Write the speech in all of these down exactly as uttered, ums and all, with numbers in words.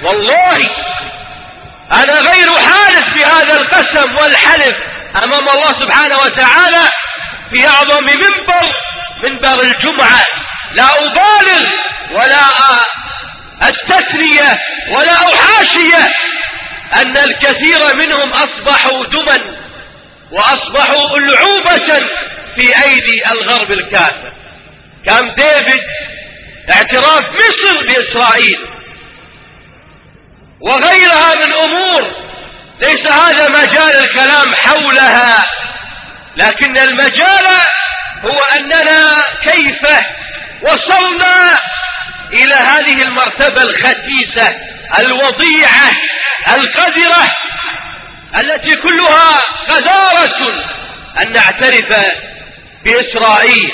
والله أنا غير حالف في هذا القسم والحلف أمام الله سبحانه وتعالى في أعظم منبر، منبر الجمعة، لا أبالغ ولا أستثنية ولا أحاشية أن الكثير منهم أصبحوا دما وأصبحوا ألعوبة في أيدي الغرب الكافر. كام ديفيد، اعتراف مصر بإسرائيل وغيرها من أمور ليس هذا مجال الكلام حولها، لكن المجال هو أننا كيف وصلنا إلى هذه المرتبة الخسيسة الوضيعة القذرة التي كلها قذارة أن نعترف بإسرائيل،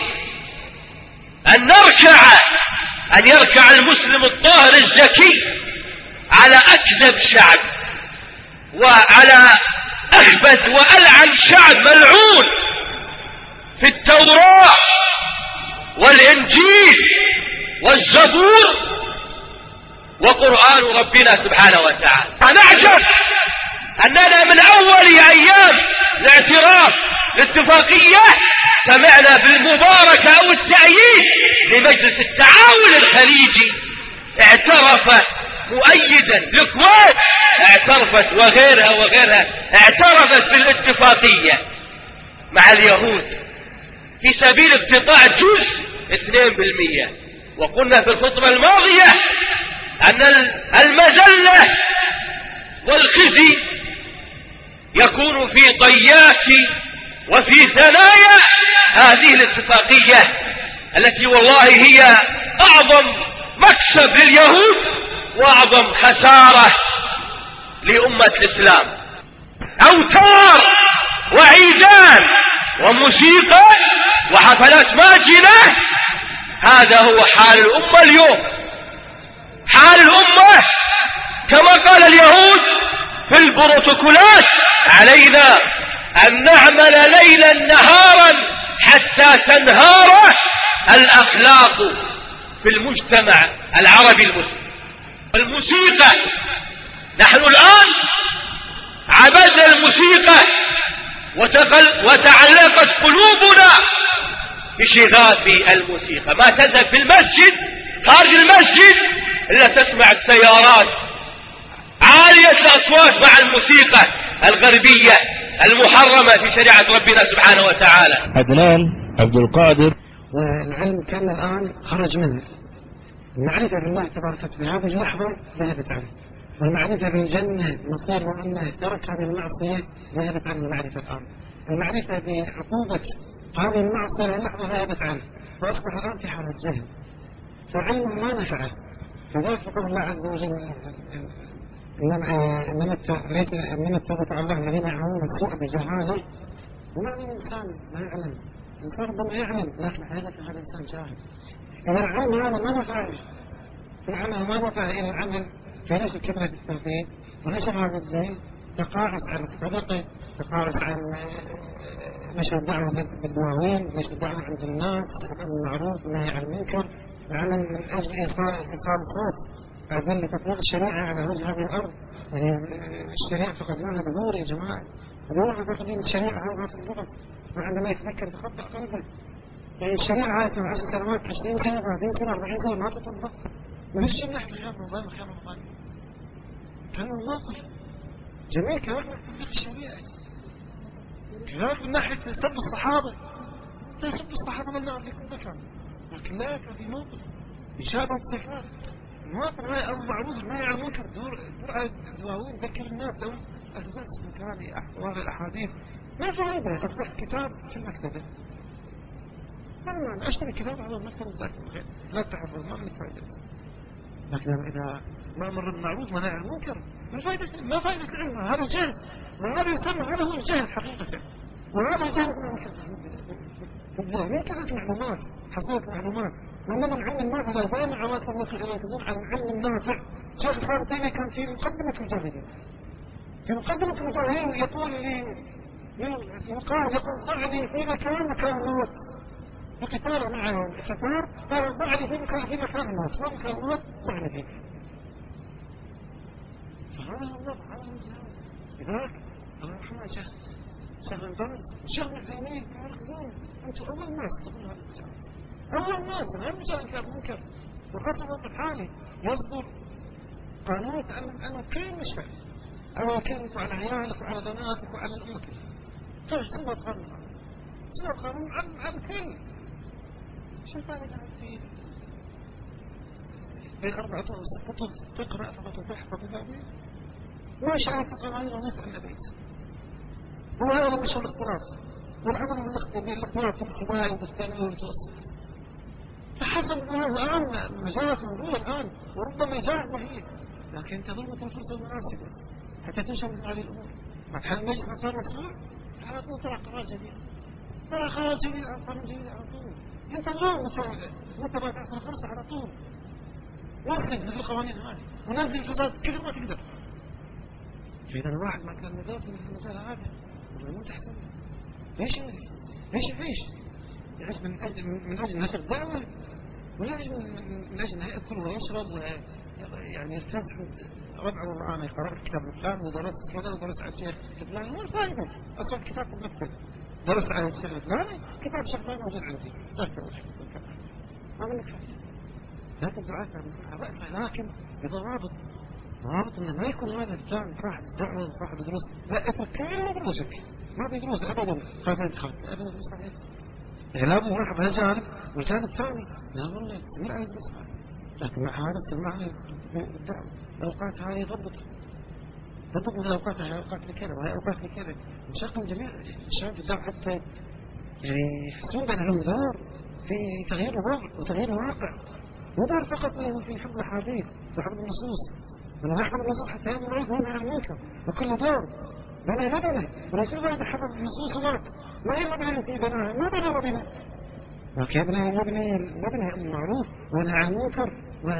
أن نركع أن يركع المسلم الطاهر الزكي على أكذب شعب وعلى أخبث وألعن شعب ملعون في التوراة والإنجيل والزبور وقرآن ربنا سبحانه وتعالى. فنعجب أننا من أول أيام الاعتراف الاتفاقية سمعنا بالمباركة أو التأييد لمجلس التعاون الخليجي، اعترف مؤيدا، الكويت اعترفت وغيرها وغيرها اعترفت بالاتفاقية مع اليهود في سبيل اقتطاع جزء اثنين بالمئة. وقلنا في الخطبة الماضية أن المذلة والخزي يكون في ضياك وفي ثنايا هذه الاتفاقية التي والله هي أعظم مكسب لليهود وأعظم خسارة لأمة الإسلام. أوتار وعيدان وموسيقى وحفلات ماجنة، هذا هو حال الأمة اليوم. حال الأمة كما قال اليهود في البروتوكولات: علينا أن نعمل ليلا نهارا حتى تنهار الأخلاق في المجتمع العربي المسلم. الموسيقى، نحن الآن عبدنا الموسيقى وتعلقت قلوبنا بشغاف الموسيقى. ما تذهب في المسجد خارج المسجد إلا تسمع السيارات عالية الأصوات مع الموسيقى الغربية المحرمة في شريعة ربنا سبحانه وتعالى. عدنان عبد القادر. والعلم كان الآن خرج منه، المعرفة بالله تبارك في هذه اللحظة ذهبت عنه، والمعرفة بالجنة مصير وأنه ترك هذه المعصية ذهبت عنه المعرفة الآن، المعرفة بعقوبة هذه المعصية اللحظة ذهبت عنه، وأصبح الآن في حالة جهل، فعلمه ما نفعه. فذلك يقول الله عز وجل: إنما التوبة على الله الذين يعملون السوء بجهالة. وما من إنسان ما يعلم، الإنسان ربما يعلم لكن حقيقة هذا الإنسان جاهل. إذا العلم هذا ما نفعه، العمل ما نفعه إلى العمل في نشر كلمة التوحيد ونشر هذا الدين، تقاعس عن الصدقة، تقاعس عن نشر الدعوة بالدواوين، نشر الدعوة عند الناس، الأمر بالمعروف والنهي عن المنكر، العمل من أجل إيصال الخوف، أدل تطبيق الشريعة على وجه هذه الأرض. يعني الشريعة فقدناها ظهور يا جماعة، ظهور فقدين الشريعة هذا في اللغة، وعندما يتذكر بخطأ قلبه. يعني الشريعة هذه عشر سنوات، عشرين سنة، ثلاثين سنة، أربعين سنة ما تطبق. ونفس النحو خير رمضان وخير رمضان كان الموقف جميل، كان من تطبيق الشريعة، كان من ناحية سب الصحابة، لا سب الصحابة من نعرف لكم ذكر، لكن لا كان في موقف إشابة الزكاة، المواقف هاي أمر معروف ما يعلمون كم دور دور دواوين ذكر الناس لو أساس مكاني أحوال الأحاديث ما فائدة. أصبح كتاب في المكتبة، أنا أشتري كتاب على المكتبة ذاك الغير لا تحفظ، ما عندك فائدة. لكن إذا ما أمر بالمعروف ونهى عن المنكر ما فائدة، ما فائدة العلم، هذا جهل، وهذا يسمى هذا هو الجهل حقيقة، وهذا جهل من كثرة معلومات، حصلت معلومات. وإنما العلم النافع زي ما عوات الله تعالى تزور عن العلم النافع. شيخ الإسلام تيمية كان في مقدمة المجاهدين، في مقدمة المجاهدين يقول لي يقال يقول ضعني في مكان مكان الموت، وقتال معهم الكفار قال ضعني في مكان في مكان الموت، ما مكان الموت ضعني فيه. هذا هو الوضع، هذا هو الجهاد. لذلك الله يرحمه شيخ شيخ بن باز الشيخ ابن عثيمين يقولون انتم اول ناس تقولون هذا الكلام، اول ناس غير مجال انكار منكر. وحتى الوقت الحالي يصدر قانون تعلم عنه كل مشفى او يكلف على عيالك وعلى بناتك وعلى الامه كلها. كيف سوى القانون؟ سوى القانون عن عن الكل. شو الفائده قاعد فيه؟ بين أربعة كتب تقرأ فقط وتحفظ وتعبير ما شاء قوانين ونسع النبي. وهذا مش الاختلاط والعمل بالاختلاط في الابتدائي والثانوي والمتوسط. فحسب الله الآن مجالات موجودة الآن وربما جاءت مهيد، لكن تظل الفرصة المناسبة حتى تنشر هذه الأمور. بعد حال المجلس صار مسؤول على طول طلع قرار جديد، طلع قرار جديد أو قانون جديد على طول. أنت اليوم متى ما تعطي الفرصة على طول وصلت مثل القوانين هذه ونزل الفساد كثر ما تقدر. فإذا الواحد ما كان نظافة في المسألة هذه والموت أحسن. ليش يعيش؟ ليش يعيش؟ يعيش من أجل من أجل نشر دعوة ولا من أجل أنه يأكل ويشرب ويعني يرتاح ربع والله أنا قرأت كتاب الإسلام ودرست كذا ودرست على الشيخ الفلاني ما فايدة. أصلا كتاب مكتب درست على الشيخ الفلاني كتاب شخصي موجود عندي ما منك فايدة. لكن دعاء لكن بضوابط ضوابط انه ما يكون هذا الكلام صاحب الدعوه وصاحب الدروس لا يتركه بدروسك ما بيدروس ابدا خاف يدخل ابدا مستحيل. اعلام واحد هذا جانب والجانب الثاني لا والله ما عاد يسمع. لكن مع هذا سمعنا الدعوه الاوقات هذه ضبط ضبط من الاوقات هي اوقات لكذا وهي اوقات لكذا نشغل جميع الشباب في الدعوه حتى يعني يحسون بان لهم دور في تغيير الوضع وتغيير الواقع. مو دور فقط في حفظ الحديث وحفظ النصوص ولا نحفظ النصوص حتى يمنعوه من المنكر وكل دور بنى مبنى ورسول الله حفظ النصوص وقت ما هي مبنى في بناها ما بنى مبنى لكن يبنى مبنى مبنى المعروف ونهى عن المنكر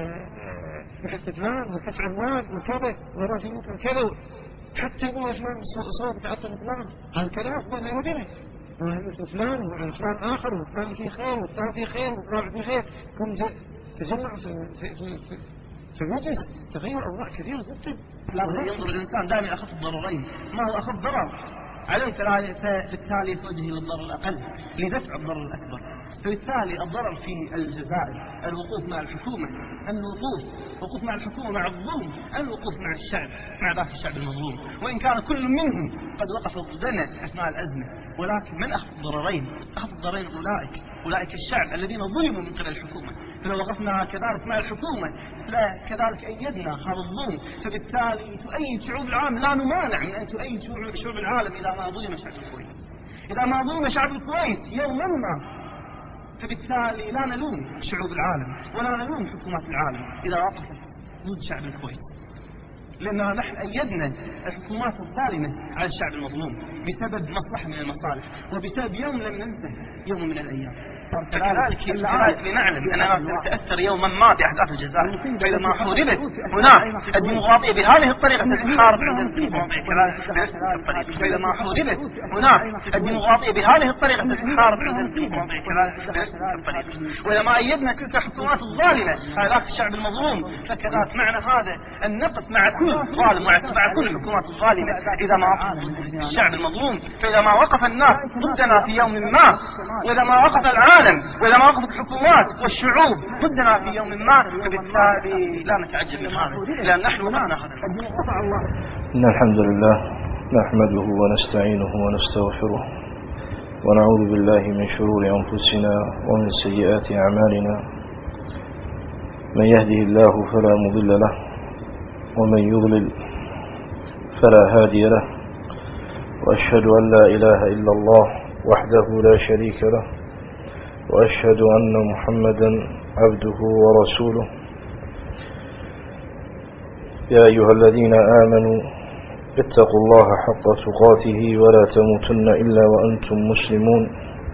وحفظ المال وكسر المال وكذا ورافع المنكر كذا حتى يقول يا فلان صوت تعطل فلان هذا كلام بنى مبنى ومثل فلان وفلان آخر وفلان فيه خير وفلان فيه خير وفلان فيه خير كم تجمع في في في في المجلس تغير أوضاع كثيرة جدا. لا ينظر الإنسان دائما أخف الضررين ما هو أخف ضرر عليه فبالتالي يتوجه إلى الضرر الأقل لدفع الضرر الأكبر. فبالتالي الضرر في الجزائر الوقوف مع الحكومة الوقوف الوقوف مع الحكومة مع الظلم الوقوف مع الشعب مع ذاك الشعب المظلوم وإن كان كل منهم قد وقف ضدنا أثناء الأزمة ولكن من أخف الضررين أخف الضررين أولئك أولئك الشعب الذين ظلموا من قبل الحكومة. فلو وقفنا كذلك مع الحكومة لا كذلك أيدنا هذا الظلم فبالتالي تؤيد شعوب العالم. لا نمانع من أن تؤيد شعوب العالم إذا ما ظلم شعب الكويت إذا ما ظلم شعب الكويت يوما ما فبالتالي لا نلوم شعوب العالم ولا نلوم حكومات العالم إذا وقفت ضد شعب الكويت لأننا نحن أيدنا الحكومات الظالمة على الشعب المظلوم بسبب مصلحة من المصالح وبسبب يوم لم ننسى يوم من الأيام. كذلك لنعلم أننا سنتأثر يوما ما بأحداث الجزائر فإذا ما حوربت هناك الديمقراطية بهذه الطريقة تتحارب عندنا الديمقراطية كذلك فإذا ما حوربت هناك الديمقراطية بهذه الطريقة تتحارب عندنا الديمقراطية كذلك وإذا ما أيدنا تلك الحكومات الظالمة هذاك الشعب المظلوم فكذلك معنى هذا أن نقف مع كل ظالم مع كل الحكومات الظالمة إذا ما وقف الشعب المظلوم. فإذا ما وقف الناس ضدنا في يوم ما وإذا ما وقف العالم وإذا ما وقفت الحكومات والشعوب ضدنا في يوم ما فبالتالي لا نتعجب من هذا لأن نحن معنا هذا. إن الحمد لله نحمده ونستعينه ونستغفره ونعوذ بالله من شرور أنفسنا ومن سيئات أعمالنا من يهده الله فلا مضل له ومن يضلل فلا هادي له وأشهد أن لا إله إلا الله وحده لا شريك له وأشهد أن محمدا عبده ورسوله. يا أيها الذين آمنوا اتقوا الله حق تقاته ولا تموتن إلا وأنتم مسلمون.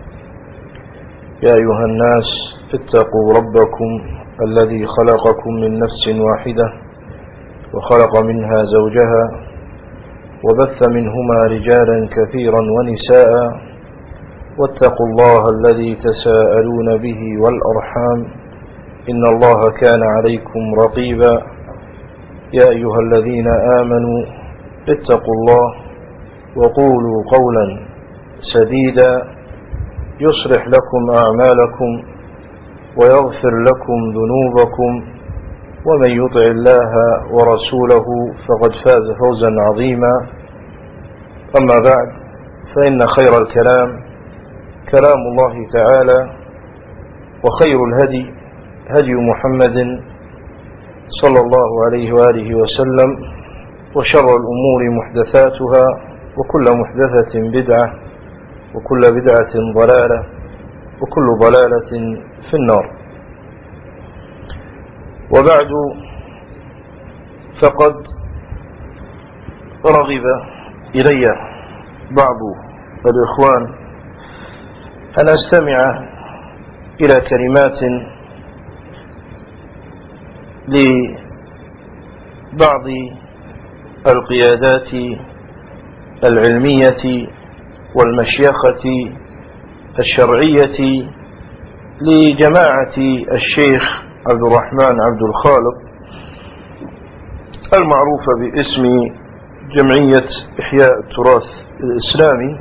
يا أيها الناس اتقوا ربكم الذي خلقكم من نفس واحدة وخلق منها زوجها وبث منهما رجالا كثيرا ونساء واتقوا الله الذي تساءلون به والأرحام إن الله كان عليكم رقيبا. يا أيها الذين آمنوا اتقوا الله وقولوا قولا سديدا يصلح لكم أعمالكم ويغفر لكم ذنوبكم ومن يطع الله ورسوله فقد فاز فوزا عظيما. أما بعد، فإن خير الكلام كلام الله تعالى، وخير الهدي هدي محمد صلى الله عليه وآله وسلم، وشر الأمور محدثاتها، وكل محدثة بدعة، وكل بدعة ضلالة، وكل ضلالة في النار. وبعد، فقد رغب إلي بعض الإخوان أن أستمع إلى كلمات لبعض القيادات العلمية والمشيخة الشرعية لجماعة الشيخ عبد الرحمن عبد الخالق المعروفة باسم جمعية إحياء التراث الإسلامي.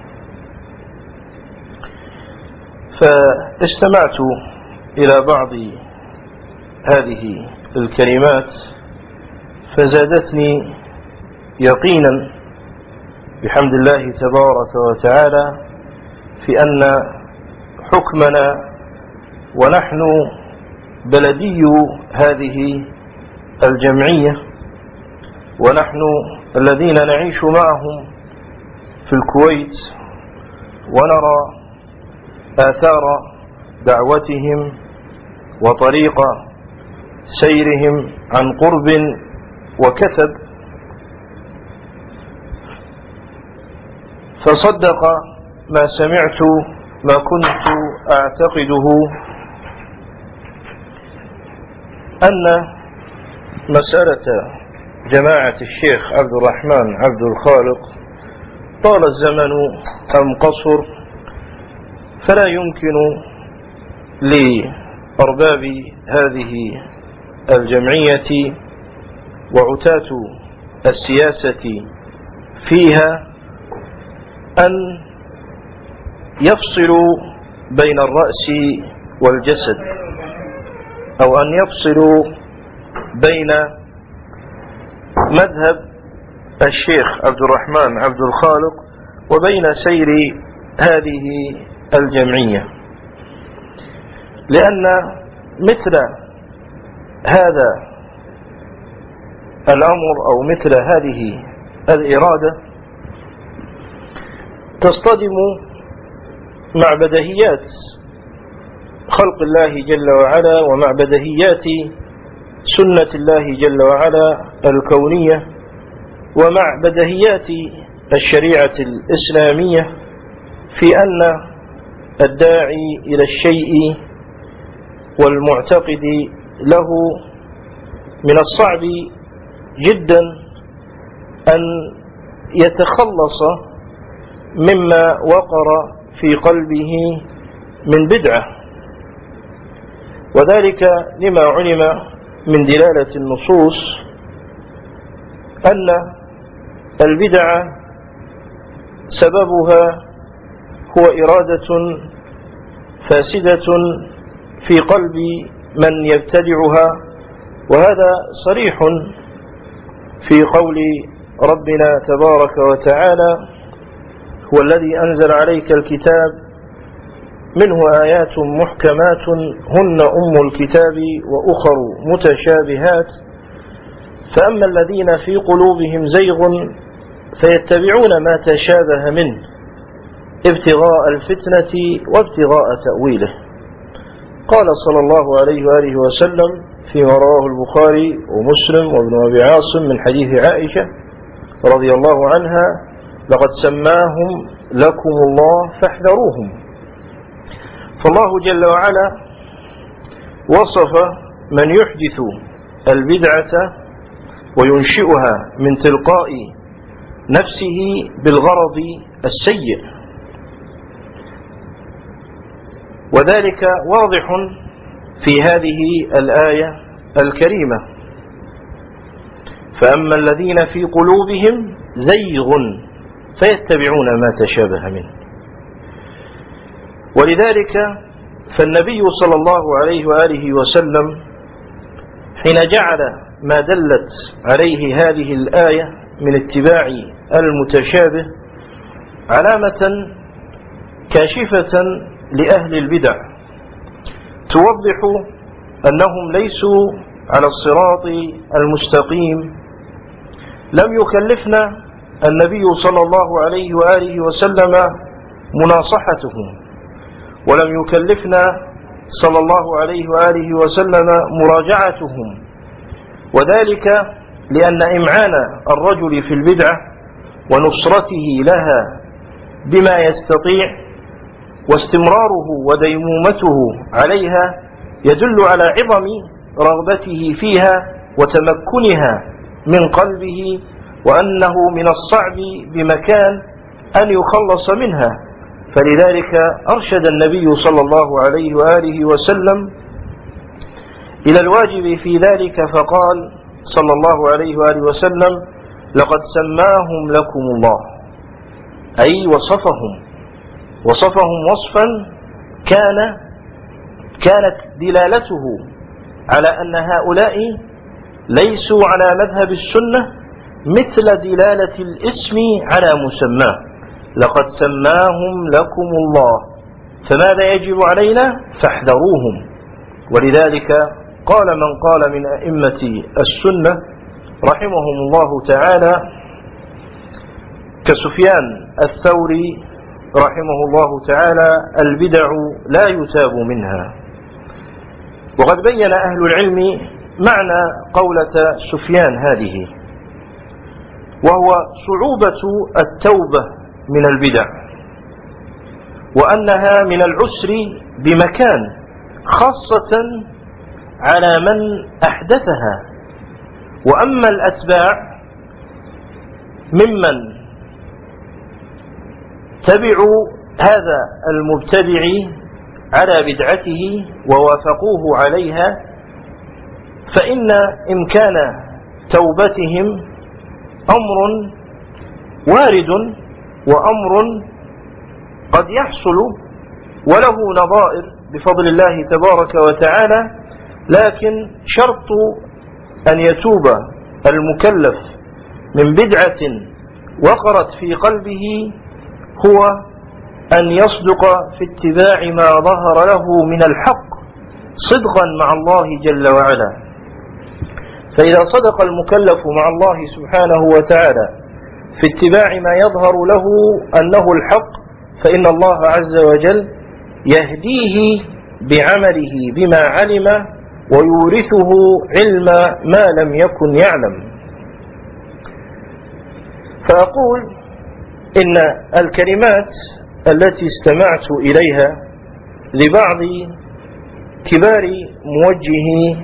فاستمعت إلى بعض هذه الكلمات فزادتني يقينا بحمد الله تبارك وتعالى في أن حكمنا ونحن بلدي هذه الجمعية، ونحن الذين نعيش معهم في الكويت ونرى آثار دعوتهم وطريق سيرهم عن قرب وكثب، فصدق ما سمعت ما كنت أعتقده أن مسألة جماعة الشيخ عبد الرحمن عبد الخالق طال الزمن أم قصر، فلا يمكن لأرباب هذه الجمعية وعتاة السياسة فيها أن يفصلوا بين الرأس والجسد، أو أن يفصلوا بين مذهب الشيخ عبد الرحمن عبد الخالق وبين سير هذه الجمعية، لأن مثل هذا الأمر أو مثل هذه الإرادة تصطدم مع بديهيات خلق الله جل وعلا ومع بديهيات سنة الله جل وعلا الكونية ومع بديهيات الشريعة الإسلامية، في أن الداعي إلى الشيء والمعتقد له من الصعب جدا أن يتخلص مما وقر في قلبه من بدعة، وذلك لما علم من دلالة النصوص أن البدعة سببها هو إرادة فاسدة في قلب من يبتدعها، وهذا صريح في قول ربنا تبارك وتعالى: هو الذي أنزل عليك الكتاب منه آيات محكمات هن أم الكتاب وأخر متشابهات، فأما الذين في قلوبهم زيغ فيتبعون ما تشابه منه ابتغاء الفتنة وابتغاء تأويله. قال صلى الله عليه وآله وسلم فيما رواه البخاري ومسلم وابن أبي عاصم من حديث عائشة رضي الله عنها: لقد سماهم لكم الله فاحذروهم. فالله جل وعلا وصف من يحدث البدعة وينشئها من تلقاء نفسه بالغرض السيء، وذلك واضح في هذه الآية الكريمة. فأما الذين في قلوبهم زيغ فيتبعون ما تشابه منه. ولذلك فالنبي صلى الله عليه وآله وسلم حين جعل ما دلت عليه هذه الآية من اتباع المتشابه علامة كاشفة لأهل البدع توضح أنهم ليسوا على الصراط المستقيم، لم يكلفنا النبي صلى الله عليه وآله وسلم مناصحتهم، ولم يكلفنا صلى الله عليه وآله وسلم مراجعتهم، وذلك لأن إمعان الرجل في البدعة ونصرته لها بما يستطيع واستمراره وديمومته عليها يدل على عظم رغبته فيها وتمكنها من قلبه، وأنه من الصعب بمكان أن يخلص منها. فلذلك أرشد النبي صلى الله عليه وآله وسلم إلى الواجب في ذلك، فقال صلى الله عليه وآله وسلم: لقد سماهم لكم الله، أي وصفهم وصفهم وصفا كان كانت دلالته على أن هؤلاء ليسوا على مذهب السنة مثل دلالة الاسم على مسماه. لقد سماهم لكم الله، فماذا يجب علينا؟ فاحذروهم. ولذلك قال من قال من أئمة السنة رحمهم الله تعالى كسفيان الثوري رحمه الله تعالى: البدع لا يتاب منها. وقد بين أهل العلم معنى قولة سفيان هذه، وهو صعوبة التوبة من البدع، وأنها من العسر بمكان، خاصة على من أحدثها. وأما الأتباع ممن تبعوا هذا المبتدع على بدعته ووافقوه عليها، فإن إمكان توبتهم أمر وارد وأمر قد يحصل وله نظائر بفضل الله تبارك وتعالى، لكن شرط أن يتوب المكلف من بدعة وقرت في قلبه هو أن يصدق في اتباع ما ظهر له من الحق صدقا مع الله جل وعلا. فإذا صدق المكلف مع الله سبحانه وتعالى في اتباع ما يظهر له أنه الحق، فإن الله عز وجل يهديه بعمله بما علم ويورثه علم ما لم يكن يعلم. فأقول إن الكلمات التي استمعت إليها لبعض كبار موجهي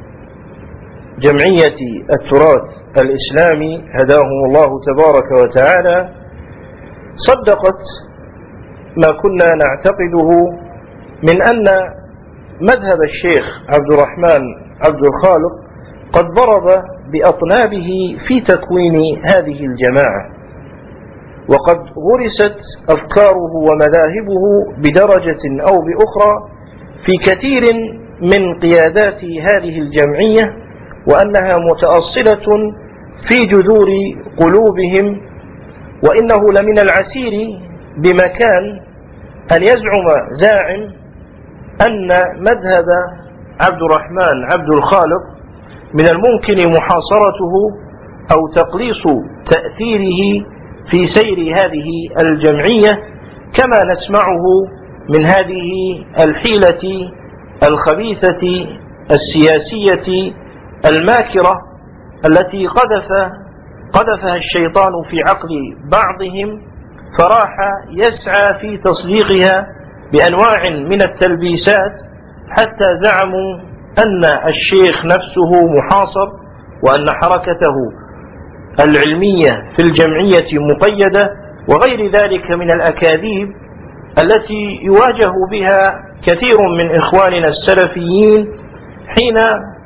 جمعية التراث الإسلامي هداهم الله تبارك وتعالى صدقت ما كنا نعتقده من أن مذهب الشيخ عبد الرحمن عبد الخالق قد ضرب بأطنابه في تكوين هذه الجماعة، وقد غرست أفكاره ومذاهبه بدرجة أو بأخرى في كثير من قيادات هذه الجمعية، وأنها متأصلة في جذور قلوبهم. وإنه لمن العسير بمكان أن يزعم زاعم أن مذهب عبد الرحمن عبد الخالق من الممكن محاصرته أو تقليص تأثيره في سير هذه الجمعية، كما نسمعه من هذه الحيلة الخبيثة السياسية الماكرة التي قذف قذفها الشيطان في عقل بعضهم، فراح يسعى في تصديقها بأنواع من التلبيسات حتى زعموا أن الشيخ نفسه محاصر، وأن حركته العلمية في الجمعية مقيدة، وغير ذلك من الأكاذيب التي يواجه بها كثير من إخواننا السلفيين حين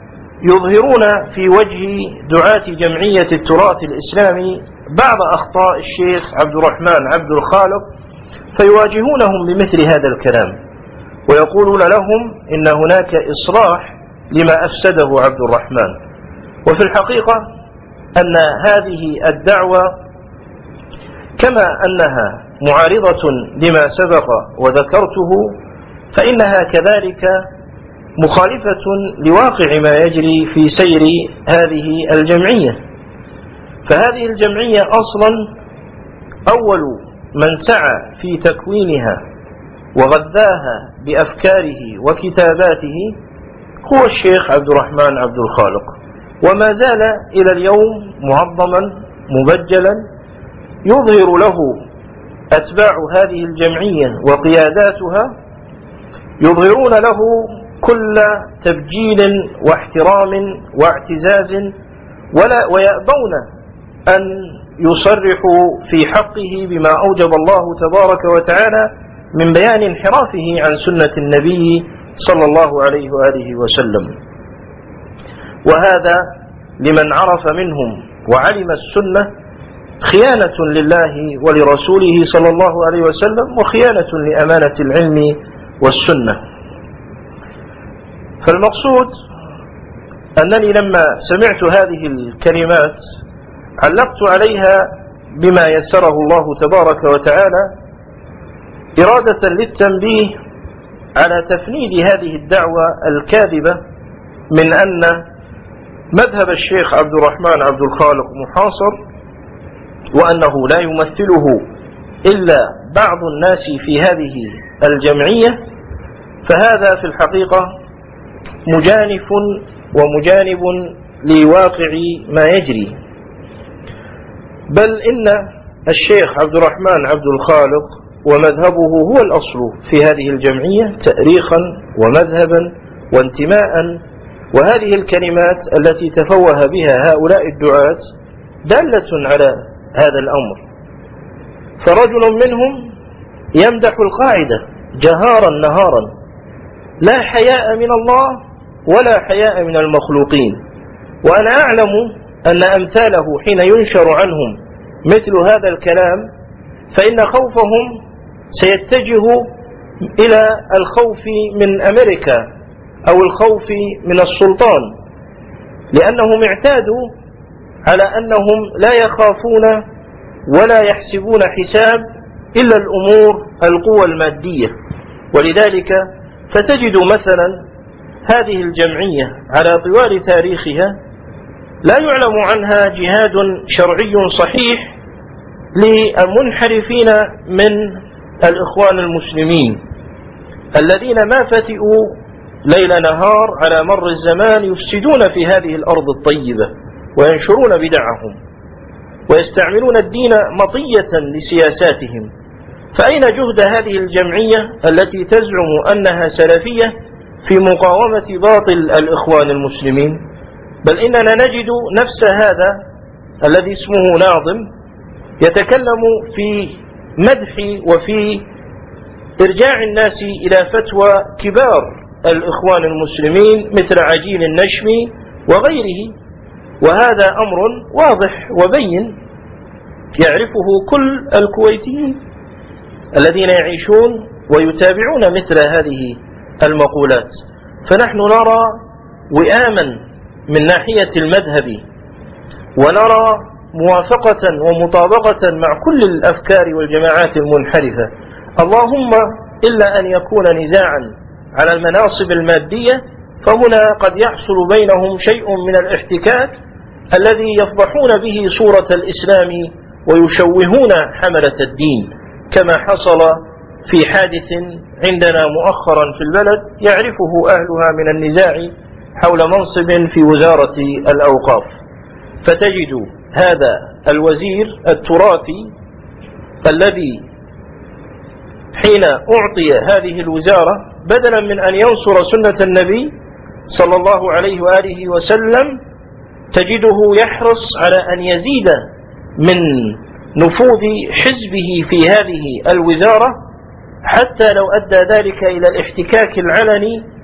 يظهرون في وجه دعاة جمعية التراث الإسلامي بعض أخطاء الشيخ عبد الرحمن عبد الخالق، فيواجهونهم بمثل هذا الكلام ويقولون لهم إن هناك إصلاح لما أفسده عبد الرحمن. وفي الحقيقة أن هذه الدعوة كما أنها معارضة لما سبق وذكرته، فإنها كذلك مخالفة لواقع ما يجري في سير هذه الجمعية. فهذه الجمعية أصلا أول من سعى في تكوينها وغذاها بأفكاره وكتاباته هو الشيخ عبد الرحمن عبد الخالق، وما زال إلى اليوم معظما مبجلا يظهر له أتباع هذه الجمعية وقياداتها، يظهرون له كل تبجيل واحترام واعتزاز، ولا ويأبون أن يصرحوا في حقه بما أوجب الله تبارك وتعالى من بيان انحرافه عن سنة النبي صلى الله عليه وآله وسلم. وهذا لمن عرف منهم وعلم السنة خيانة لله ولرسوله صلى الله عليه وسلم، وخيانة لأمانة العلم والسنة. فالمقصود أنني لما سمعت هذه الكلمات علقت عليها بما يسره الله تبارك وتعالى إرادة للتنبيه على تفنيد هذه الدعوة الكاذبة من أن مذهب الشيخ عبد الرحمن عبد الخالق محاصر، وأنه لا يمثله إلا بعض الناس في هذه الجمعية، فهذا في الحقيقة مجانف ومجانب لواقع ما يجري. بل إن الشيخ عبد الرحمن عبد الخالق ومذهبه هو الأصل في هذه الجمعية تأريخا ومذهبا وانتماء، وهذه الكلمات التي تفوه بها هؤلاء الدعاة دالة على هذا الأمر. فرجل منهم يمدح القاعدة جهارا نهارا: لا حياء من الله ولا حياء من المخلوقين. وأنا أعلم أن أمثاله حين ينشر عنهم مثل هذا الكلام فإن خوفهم سيتجه إلى الخوف من أمريكا أو الخوف من السلطان، لأنهم اعتادوا على أنهم لا يخافون ولا يحسبون حساب إلا الأمور القوى المادية. ولذلك فتجد مثلا هذه الجمعية على طوال تاريخها لا يعلم عنها جهاد شرعي صحيح للمنحرفين من الإخوان المسلمين الذين ما فتئوا ليل نهار على مر الزمان يفسدون في هذه الأرض الطيبة وينشرون بدعهم ويستعملون الدين مطية لسياساتهم. فأين جهد هذه الجمعية التي تزعم أنها سلفية في مقاومة باطل الإخوان المسلمين؟ بل إننا نجد نفس هذا الذي اسمه ناظم يتكلم في مدح وفي إرجاع الناس إلى فتوى كبار الإخوان المسلمين مثل عجيل النشمي وغيره، وهذا أمر واضح وبين يعرفه كل الكويتيين الذين يعيشون ويتابعون مثل هذه المقولات. فنحن نرى وئاما من ناحية المذهب، ونرى موافقة ومطابقة مع كل الأفكار والجماعات المنحرفة، اللهم إلا أن يكون نزاعا على المناصب المادية، فهنا قد يحصل بينهم شيء من الاحتكاك الذي يفضحون به صورة الإسلام ويشوهون حملة الدين، كما حصل في حادث عندنا مؤخرا في البلد يعرفه أهلها من النزاع حول منصب في وزارة الأوقاف. فتجد هذا الوزير التراثي الذي حين أعطي هذه الوزارة بدلا من أن ينصر سنة النبي صلى الله عليه وآله وسلم تجده يحرص على أن يزيد من نفوذ حزبه في هذه الوزارة، حتى لو أدى ذلك إلى الاحتكاك العلني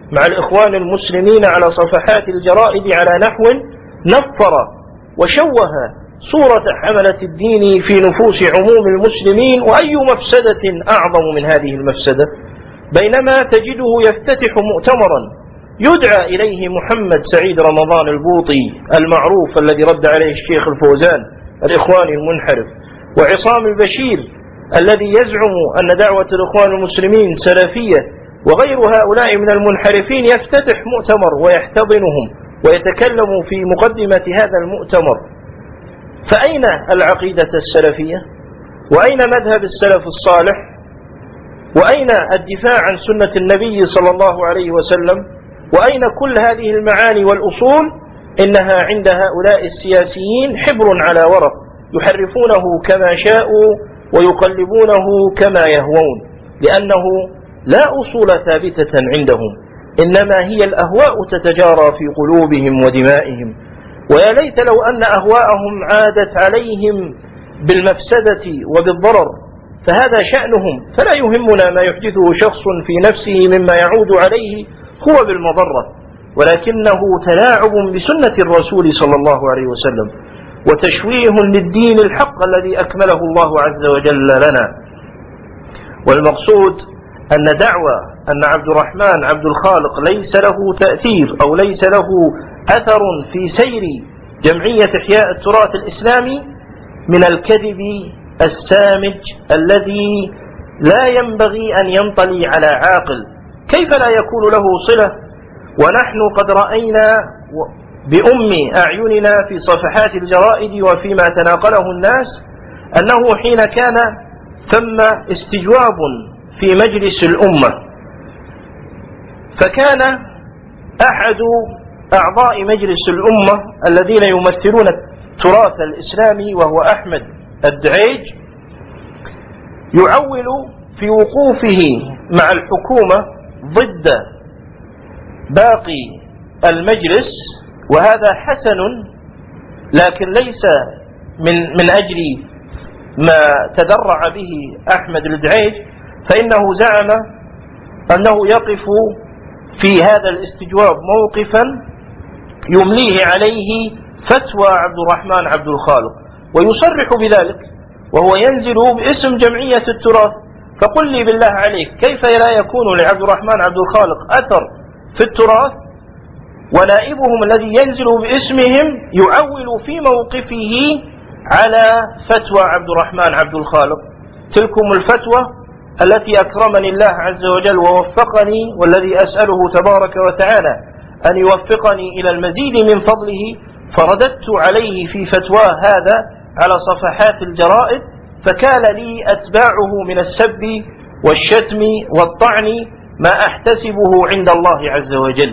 مع الإخوان المسلمين على صفحات الجرائد على نحو نفر وشوه صورة حملة الدين في نفوس عموم المسلمين. وأي مفسدة أعظم من هذه المفسدة؟ بينما تجده يفتتح مؤتمرا يدعى إليه محمد سعيد رمضان البوطي المعروف الذي رد عليه الشيخ الفوزان الإخواني المنحرف، وعصام البشير الذي يزعم أن دعوة الإخوان المسلمين سلفية، وغير هؤلاء من المنحرفين يفتتح مؤتمر ويحتضنهم ويتكلم في مقدمة هذا المؤتمر. فأين العقيدة السلفية؟ وأين مذهب السلف الصالح؟ وأين الدفاع عن سنة النبي صلى الله عليه وسلم؟ وأين كل هذه المعاني والأصول؟ إنها عند هؤلاء السياسيين حبر على ورق يحرفونه كما شاءوا ويقلبونه كما يهوون، لأنه لا أصول ثابتة عندهم، إنما هي الأهواء تتجارى في قلوبهم ودمائهم. ويا ليت لو أن أهواءهم عادت عليهم بالمفسدة وبالضرر، فهذا شأنهم، فلا يهمنا ما يحدثه شخص في نفسه مما يعود عليه هو بالمضرة، ولكنه تلاعب بسنة الرسول صلى الله عليه وسلم وتشويه للدين الحق الذي أكمله الله عز وجل لنا. والمقصود أن دعوى أن عبد الرحمن عبد الخالق ليس له تأثير أو ليس له أثر في سير جمعية إحياء التراث الإسلامي من الكذب السامج الذي لا ينبغي أن ينطلي على عاقل. كيف لا يكون له صلة ونحن قد رأينا بأم أعيننا في صفحات الجرائد وفيما تناقله الناس أنه حين كان ثم استجواب في مجلس الأمة، فكان أحد أعضاء مجلس الأمة الذين يمثلون التراث الإسلامي وهو أحمد الدعيج يعول في وقوفه مع الحكومة ضد باقي المجلس، وهذا حسن، لكن ليس من من أجل ما تذرع به أحمد الدعيج، فإنه زعم أنه يقف في هذا الاستجواب موقفا يمليه عليه فتوى عبد الرحمن عبد الخالق، ويصرح بذلك وهو ينزل باسم جمعية التراث. فقل لي بالله عليك، كيف لا يكون لعبد الرحمن عبد الخالق أثر في التراث ونائبهم الذي ينزل باسمهم يعول في موقفه على فتوى عبد الرحمن عبد الخالق؟ تلكم الفتوى التي أكرمني الله عز وجل ووفقني، والذي أسأله تبارك وتعالى أن يوفقني إلى المزيد من فضله، فرددت عليه في فتواه هذا على صفحات الجرائد، فكان لي أتباعه من السب والشتم والطعن ما أحتسبه عند الله عز وجل.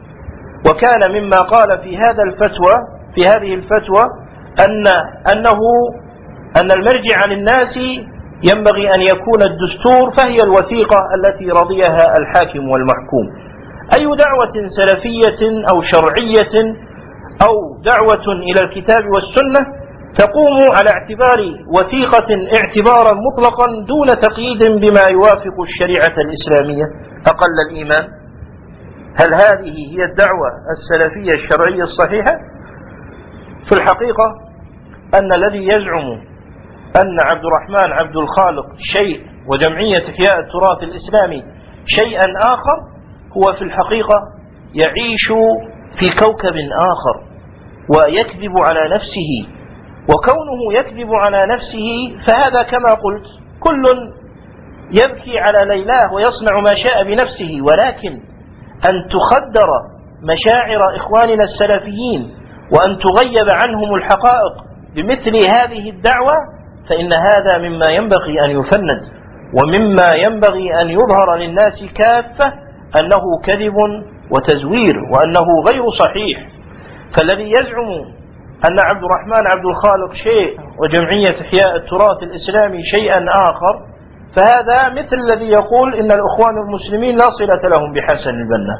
وكان مما قال في هذا الفتوى في هذه الفتوى أن أنه أن المرجع للناس ينبغي أن يكون الدستور، فهي الوثيقة التي رضيها الحاكم والمحكوم. أي دعوة سلفية أو شرعية أو دعوة إلى الكتاب والسنة تقوم على اعتبار وثيقة اعتبارا مطلقا دون تقييد بما يوافق الشريعة الإسلامية أقل الإيمان؟ هل هذه هي الدعوة السلفية الشرعية الصحيحة؟ في الحقيقة أن الذي يزعم أن عبد الرحمن عبد الخالق شيء وجمعية إحياء التراث الإسلامي شيئا آخر هو في الحقيقة يعيش في كوكب آخر ويكذب على نفسه. وكونه يكذب على نفسه فهذا كما قلت كل يبكي على ليلاه ويصنع ما شاء بنفسه، ولكن أن تخدر مشاعر إخواننا السلفيين وأن تغيب عنهم الحقائق بمثل هذه الدعوة، فإن هذا مما ينبغي أن يفند ومما ينبغي أن يظهر للناس كافة أنه كذب وتزوير وأنه غير صحيح. فالذي يزعم أن عبد الرحمن عبد الخالق شيء وجمعية إحياء التراث الإسلامي شيئا آخر، فهذا مثل الذي يقول إن الإخوان المسلمين لا صلة لهم بحسن البنا.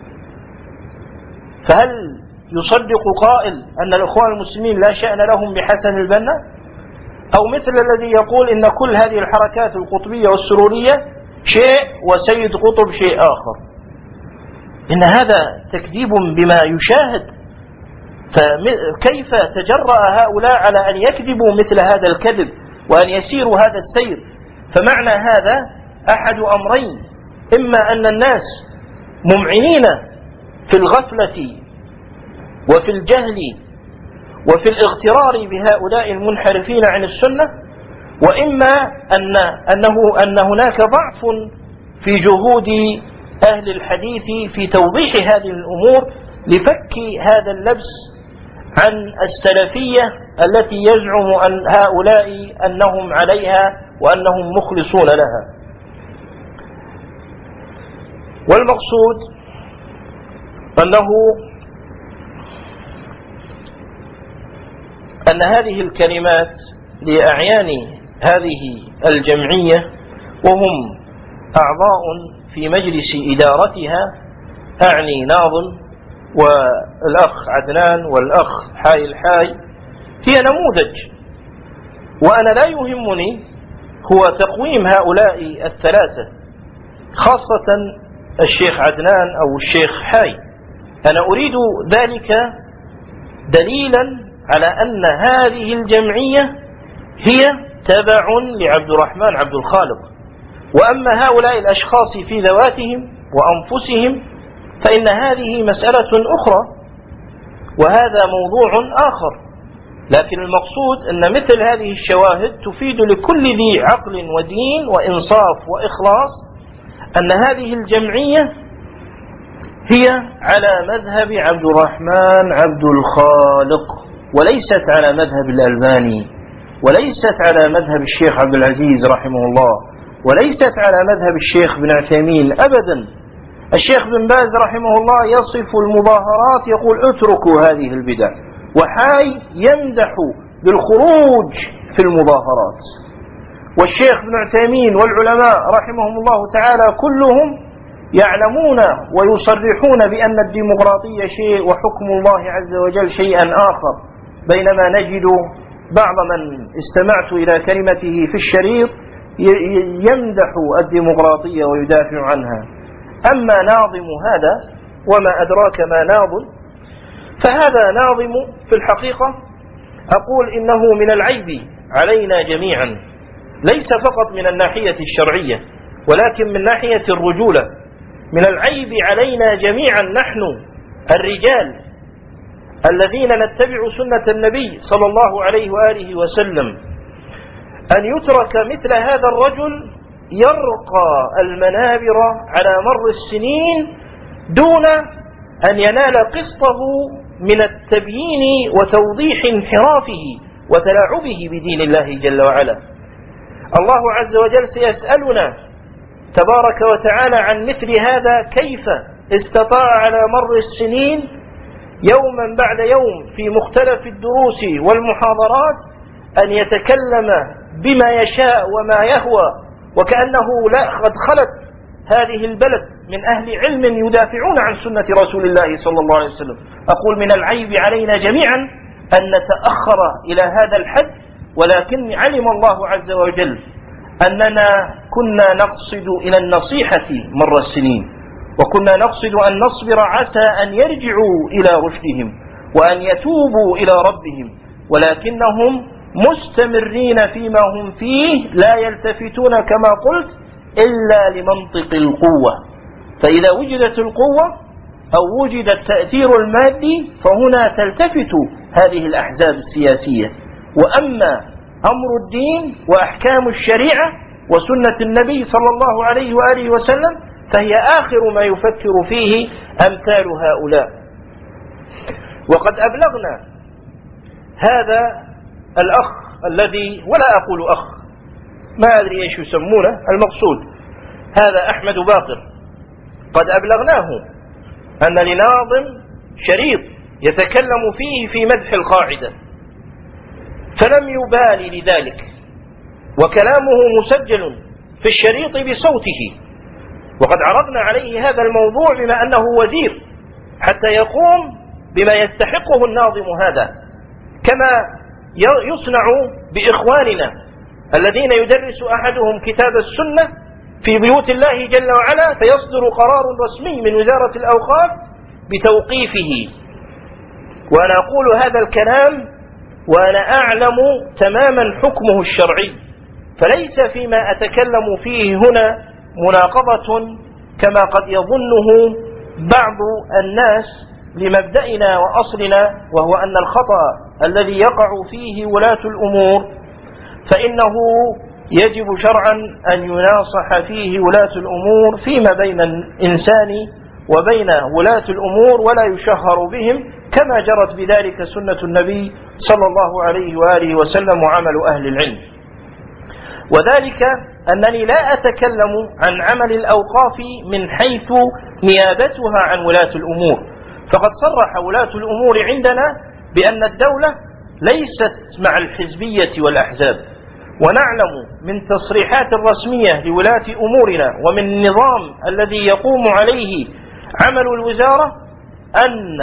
فهل يصدق قائل أن الإخوان المسلمين لا شأن لهم بحسن البنا؟ أو مثل الذي يقول إن كل هذه الحركات القطبية والسرورية شيء وسيد قطب شيء آخر؟ إن هذا تكذيب بما يشاهد، فكيف تجرأ هؤلاء على أن يكذبوا مثل هذا الكذب وأن يسيروا هذا السير؟ فمعنى هذا أحد أمرين: إما أن الناس ممعنين في الغفلة وفي الجهل وفي الاغترار بهؤلاء المنحرفين عن السنة، وإما أن أنه أن هناك ضعف في جهود أهل الحديث في توضيح هذه الأمور لفك هذا اللبس عن السلفية التي يزعم أن هؤلاء أنهم عليها وأنهم مخلصون لها. والمقصود أنه أن هذه الكلمات لأعيان هذه الجمعية وهم أعضاء في مجلس إدارتها، أعني ناظم والأخ عدنان والأخ حاي الحاي، هي نموذج. وأنا لا يهمني هو تقويم هؤلاء الثلاثة، خاصة الشيخ عدنان أو الشيخ حاي، أنا أريد ذلك دليلا على أن هذه الجمعية هي تبع لعبد الرحمن عبد الخالق. وأما هؤلاء الأشخاص في ذواتهم وأنفسهم فإن هذه مسألة أخرى وهذا موضوع آخر. لكن المقصود أن مثل هذه الشواهد تفيد لكل ذي عقل ودين وإنصاف وإخلاص أن هذه الجمعية هي على مذهب عبد الرحمن عبد الخالق، وليست على مذهب الألباني، وليست على مذهب الشيخ عبد العزيز رحمه الله، وليست على مذهب الشيخ بن عثيمين أبدا. الشيخ بن باز رحمه الله يصف المظاهرات يقول اتركوا هذه البدع، وحاي يمدح بالخروج في المظاهرات. والشيخ بن عثيمين والعلماء رحمهم الله تعالى كلهم يعلمون ويصرحون بأن الديمقراطية شيء وحكم الله عز وجل شيئا آخر، بينما نجد بعض من استمعت إلى كلمته في الشريط يمدح الديمقراطية ويدافع عنها. أما ناظم هذا وما أدراك ما ناظم، فهذا ناظم في الحقيقة أقول إنه من العيب علينا جميعا، ليس فقط من الناحية الشرعية ولكن من ناحية الرجولة. من العيب علينا جميعا نحن الرجال الذين نتبع سنة النبي صلى الله عليه وآله وسلم أن يترك مثل هذا الرجل يرقى المنابر على مر السنين دون أن ينال قسطه من التبيين وتوضيح انحرافه وتلاعبه بدين الله جل وعلا. الله عز وجل سيسألنا تبارك وتعالى عن مثل هذا، كيف استطاع على مر السنين يوما بعد يوم في مختلف الدروس والمحاضرات أن يتكلم بما يشاء وما يهوى، وكأنه لا قد خلت هذه البلد من أهل علم يدافعون عن سنة رسول الله صلى الله عليه وسلم. أقول من العيب علينا جميعا أن نتأخر إلى هذا الحد، ولكن علم الله عز وجل أننا كنا نقصد إلى النصيحة مر السنين، وكنا نقصد أن نصبر عسى أن يرجعوا إلى رشدهم وأن يتوبوا إلى ربهم، ولكنهم مستمرين فيما هم فيه لا يلتفتون كما قلت إلا لمنطق القوة. فإذا وجدت القوة أو وجد التأثير المادي فهنا تلتفت هذه الأحزاب السياسية. وأما أمر الدين وأحكام الشريعة وسنة النبي صلى الله عليه وآله وسلم فهي آخر ما يفكر فيه أمثال هؤلاء. وقد أبلغنا هذا الأخ الذي، ولا أقول أخ، ما أدري إيش يسمونه، المقصود هذا أحمد باقر، قد أبلغناه أن لناظم شريط يتكلم فيه في مدح القاعدة، فلم يبالي لذلك، وكلامه مسجل في الشريط بصوته، وقد عرضنا عليه هذا الموضوع بما أنه وزير حتى يقوم بما يستحقه الناظم هذا، كما يصنع بإخواننا الذين يدرس أحدهم كتاب السنة في بيوت الله جل وعلا فيصدر قرار رسمي من وزارة الأوقاف بتوقيفه. وأنا أقول هذا الكلام وأنا أعلم تماما حكمه الشرعي، فليس فيما أتكلم فيه هنا مناقضة كما قد يظنه بعض الناس لمبدأنا وأصلنا، وهو أن الخطأ الذي يقع فيه ولاة الأمور فإنه يجب شرعا أن يناصح فيه ولاة الأمور فيما بين الإنسان وبين ولاة الأمور، ولا يشهر بهم كما جرت بذلك سنة النبي صلى الله عليه وآله وسلم وعمل أهل العلم. وذلك أنني لا أتكلم عن عمل الأوقاف من حيث نيابتها عن ولاة الأمور، فقد صرح ولاة الأمور عندنا بأن الدولة ليست مع الحزبية والأحزاب، ونعلم من تصريحات الرسمية لولاة أمورنا ومن النظام الذي يقوم عليه عمل الوزارة أن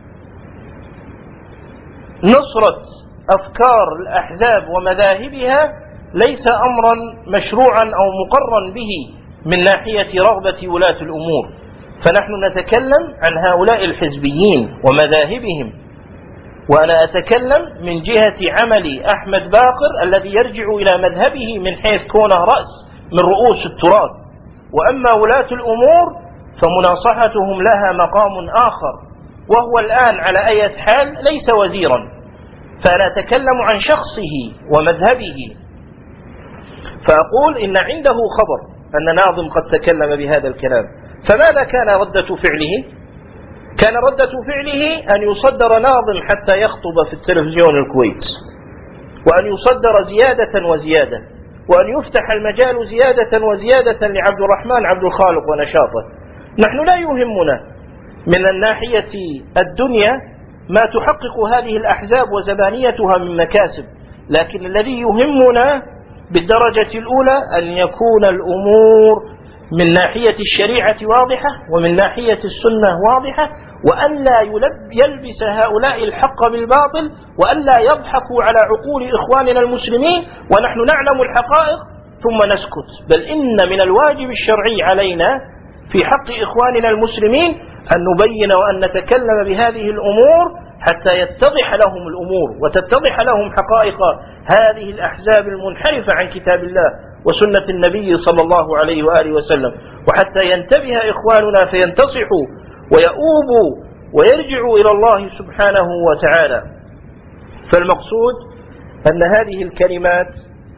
نصرة أفكار الأحزاب ومذاهبها ليس أمرا مشروعا أو مقرا به من ناحية رغبة ولاة الأمور، فنحن نتكلم عن هؤلاء الحزبيين ومذاهبهم، وأنا أتكلم من جهة عمل أحمد باقر الذي يرجع إلى مذهبه من حيث كونه رأس من رؤوس التراث. وأما ولاة الأمور فمناصحتهم لها مقام آخر، وهو الآن على أي حال ليس وزيرا، فأنا أتكلم عن شخصه ومذهبه. فأقول إن عنده خبر أن ناظم قد تكلم بهذا الكلام، فماذا كان ردة فعله؟ كان ردة فعله أن يصدر ناظم حتى يخطب في التلفزيون الكويت، وأن يصدر زيادة وزيادة، وأن يفتح المجال زيادة وزيادة لعبد الرحمن عبد الخالق ونشاطه. نحن لا يهمنا من الناحية الدنيا ما تحقق هذه الأحزاب وزبانيتها من مكاسب، لكن الذي يهمنا بالدرجة الأولى أن يكون الأمور من ناحية الشريعة واضحة ومن ناحية السنة واضحة، وأن لا يلبس هؤلاء الحق بالباطل، وأن لا يضحكوا على عقول إخواننا المسلمين ونحن نعلم الحقائق ثم نسكت. بل إن من الواجب الشرعي علينا في حق إخواننا المسلمين أن نبين وأن نتكلم بهذه الأمور حتى يتضح لهم الأمور وتتضح لهم حقائق هذه الأحزاب المنحرفة عن كتاب الله وسنة النبي صلى الله عليه وآله وسلم، وحتى ينتبه إخواننا فينتصحوا ويؤوبوا ويرجعوا إلى الله سبحانه وتعالى. فالمقصود أن هذه الكلمات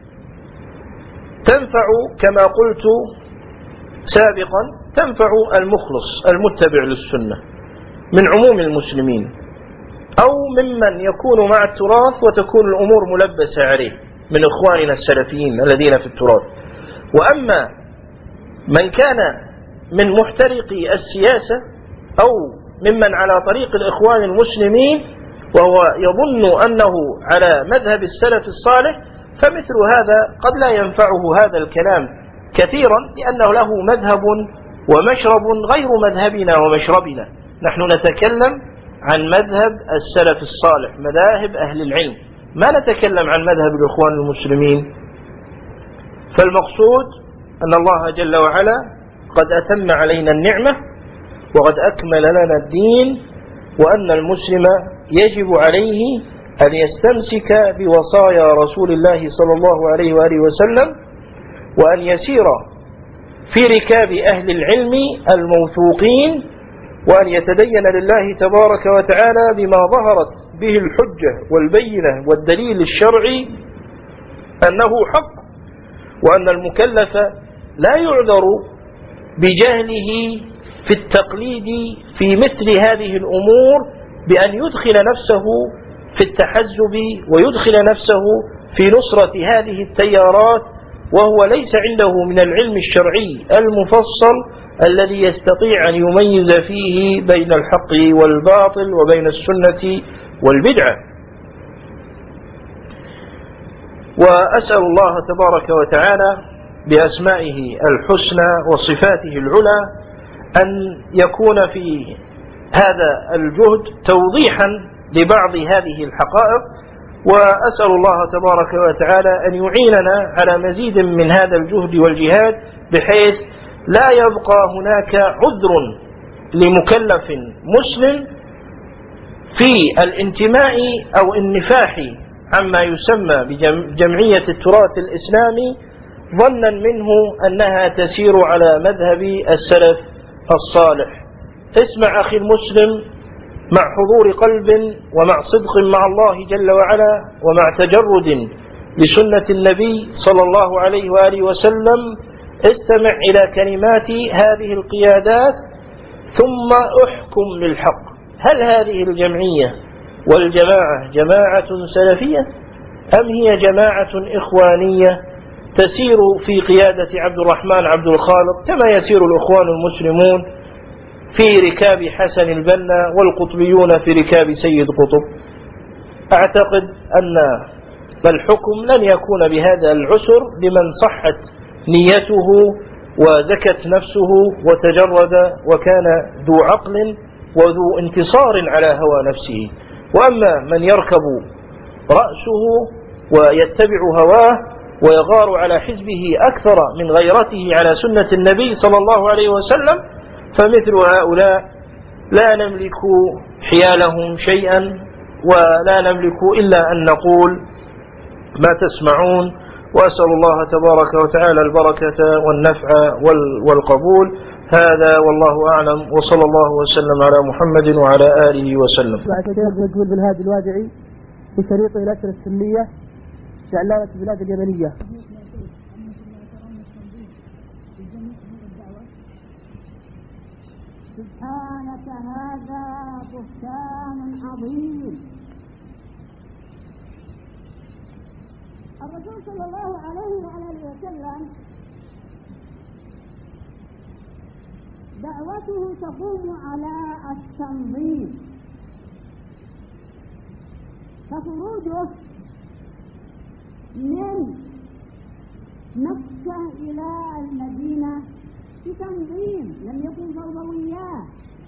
تنفع كما قلت سابقا، تنفع المخلص المتبع للسنة من عموم المسلمين، أو ممن يكون مع التراث وتكون الأمور ملبسة عليه من إخواننا السلفيين الذين في التراث. وأما من كان من محترقي السياسة أو ممن على طريق الإخوان المسلمين وهو يظن أنه على مذهب السلف الصالح، فمثل هذا قد لا ينفعه هذا الكلام كثيرا، لأنه له مذهب ومشرب غير مذهبنا ومشربنا. نحن نتكلم عن مذهب السلف الصالح، مذاهب أهل العلم، ما نتكلم عن مذهب الإخوان المسلمين. فالمقصود أن الله جل وعلا قد أتم علينا النعمة وقد أكمل لنا الدين، وأن المسلم يجب عليه أن يستمسك بوصايا رسول الله صلى الله عليه وآله وسلم، وأن يسير في ركاب أهل العلم الموثوقين، وأن يتدين لله تبارك وتعالى بما ظهرت به الحجة والبينة والدليل الشرعي أنه حق، وأن المكلف لا يعذر بجهله في التقليد في مثل هذه الأمور بأن يدخل نفسه في التحزب ويدخل نفسه في نصرة هذه التيارات، وهو ليس عنده من العلم الشرعي المفصل الذي يستطيع أن يميز فيه بين الحق والباطل وبين السنة والبدعة. وأسأل الله تبارك وتعالى بأسمائه الحسنى وصفاته العلى أن يكون في هذا الجهد توضيحا لبعض هذه الحقائق، وأسأل الله تبارك وتعالى أن يعيننا على مزيد من هذا الجهد والجهاد، بحيث لا يبقى هناك عذر لمكلف مسلم في الانتماء أو النفاح عما يسمى بجمعية التراث الإسلامي ظنا منه أنها تسير على مذهب السلف الصالح. اسمع أخي المسلم مع حضور قلب ومع صدق مع الله جل وعلا ومع تجرد لسنة النبي صلى الله عليه وآله وسلم، استمع إلى كلمات هذه القيادات ثم احكم للحق. هل هذه الجمعية والجماعة جماعة سلفية أم هي جماعة إخوانية تسير في قيادة عبد الرحمن عبد الخالق كما يسير الإخوان المسلمون في ركاب حسن البنا والقطبيون في ركاب سيد قطب؟ أعتقد أن الحكم لن يكون بهذا العسر لمن صحت نيته وزكت نفسه وتجرد وكان ذو عقل وذو انتصار على هوى نفسه. وأما من يركب رأسه ويتبع هواه ويغار على حزبه أكثر من غيرته على سنة النبي صلى الله عليه وسلم، فمثل هؤلاء لا نملك حيالهم شيئا ولا نملك إلا أن نقول ما تسمعون. وأسأل الله تبارك وتعالى البركة والنفع والقبول. هذا والله أعلم، وصلى الله وسلم على محمد وعلى آله وسلم. يقول بالهادي الوادعي في شريطه الأسرة السنية لعلامة البلاد اليمنية. سبحانك هذا بهتان عظيم. الرسول صلى الله عليه وآله وسلم دعوته تقوم على التنظيم، فخروجه من مكة إلى المدينة بتنظيم لم يكن فوضويات،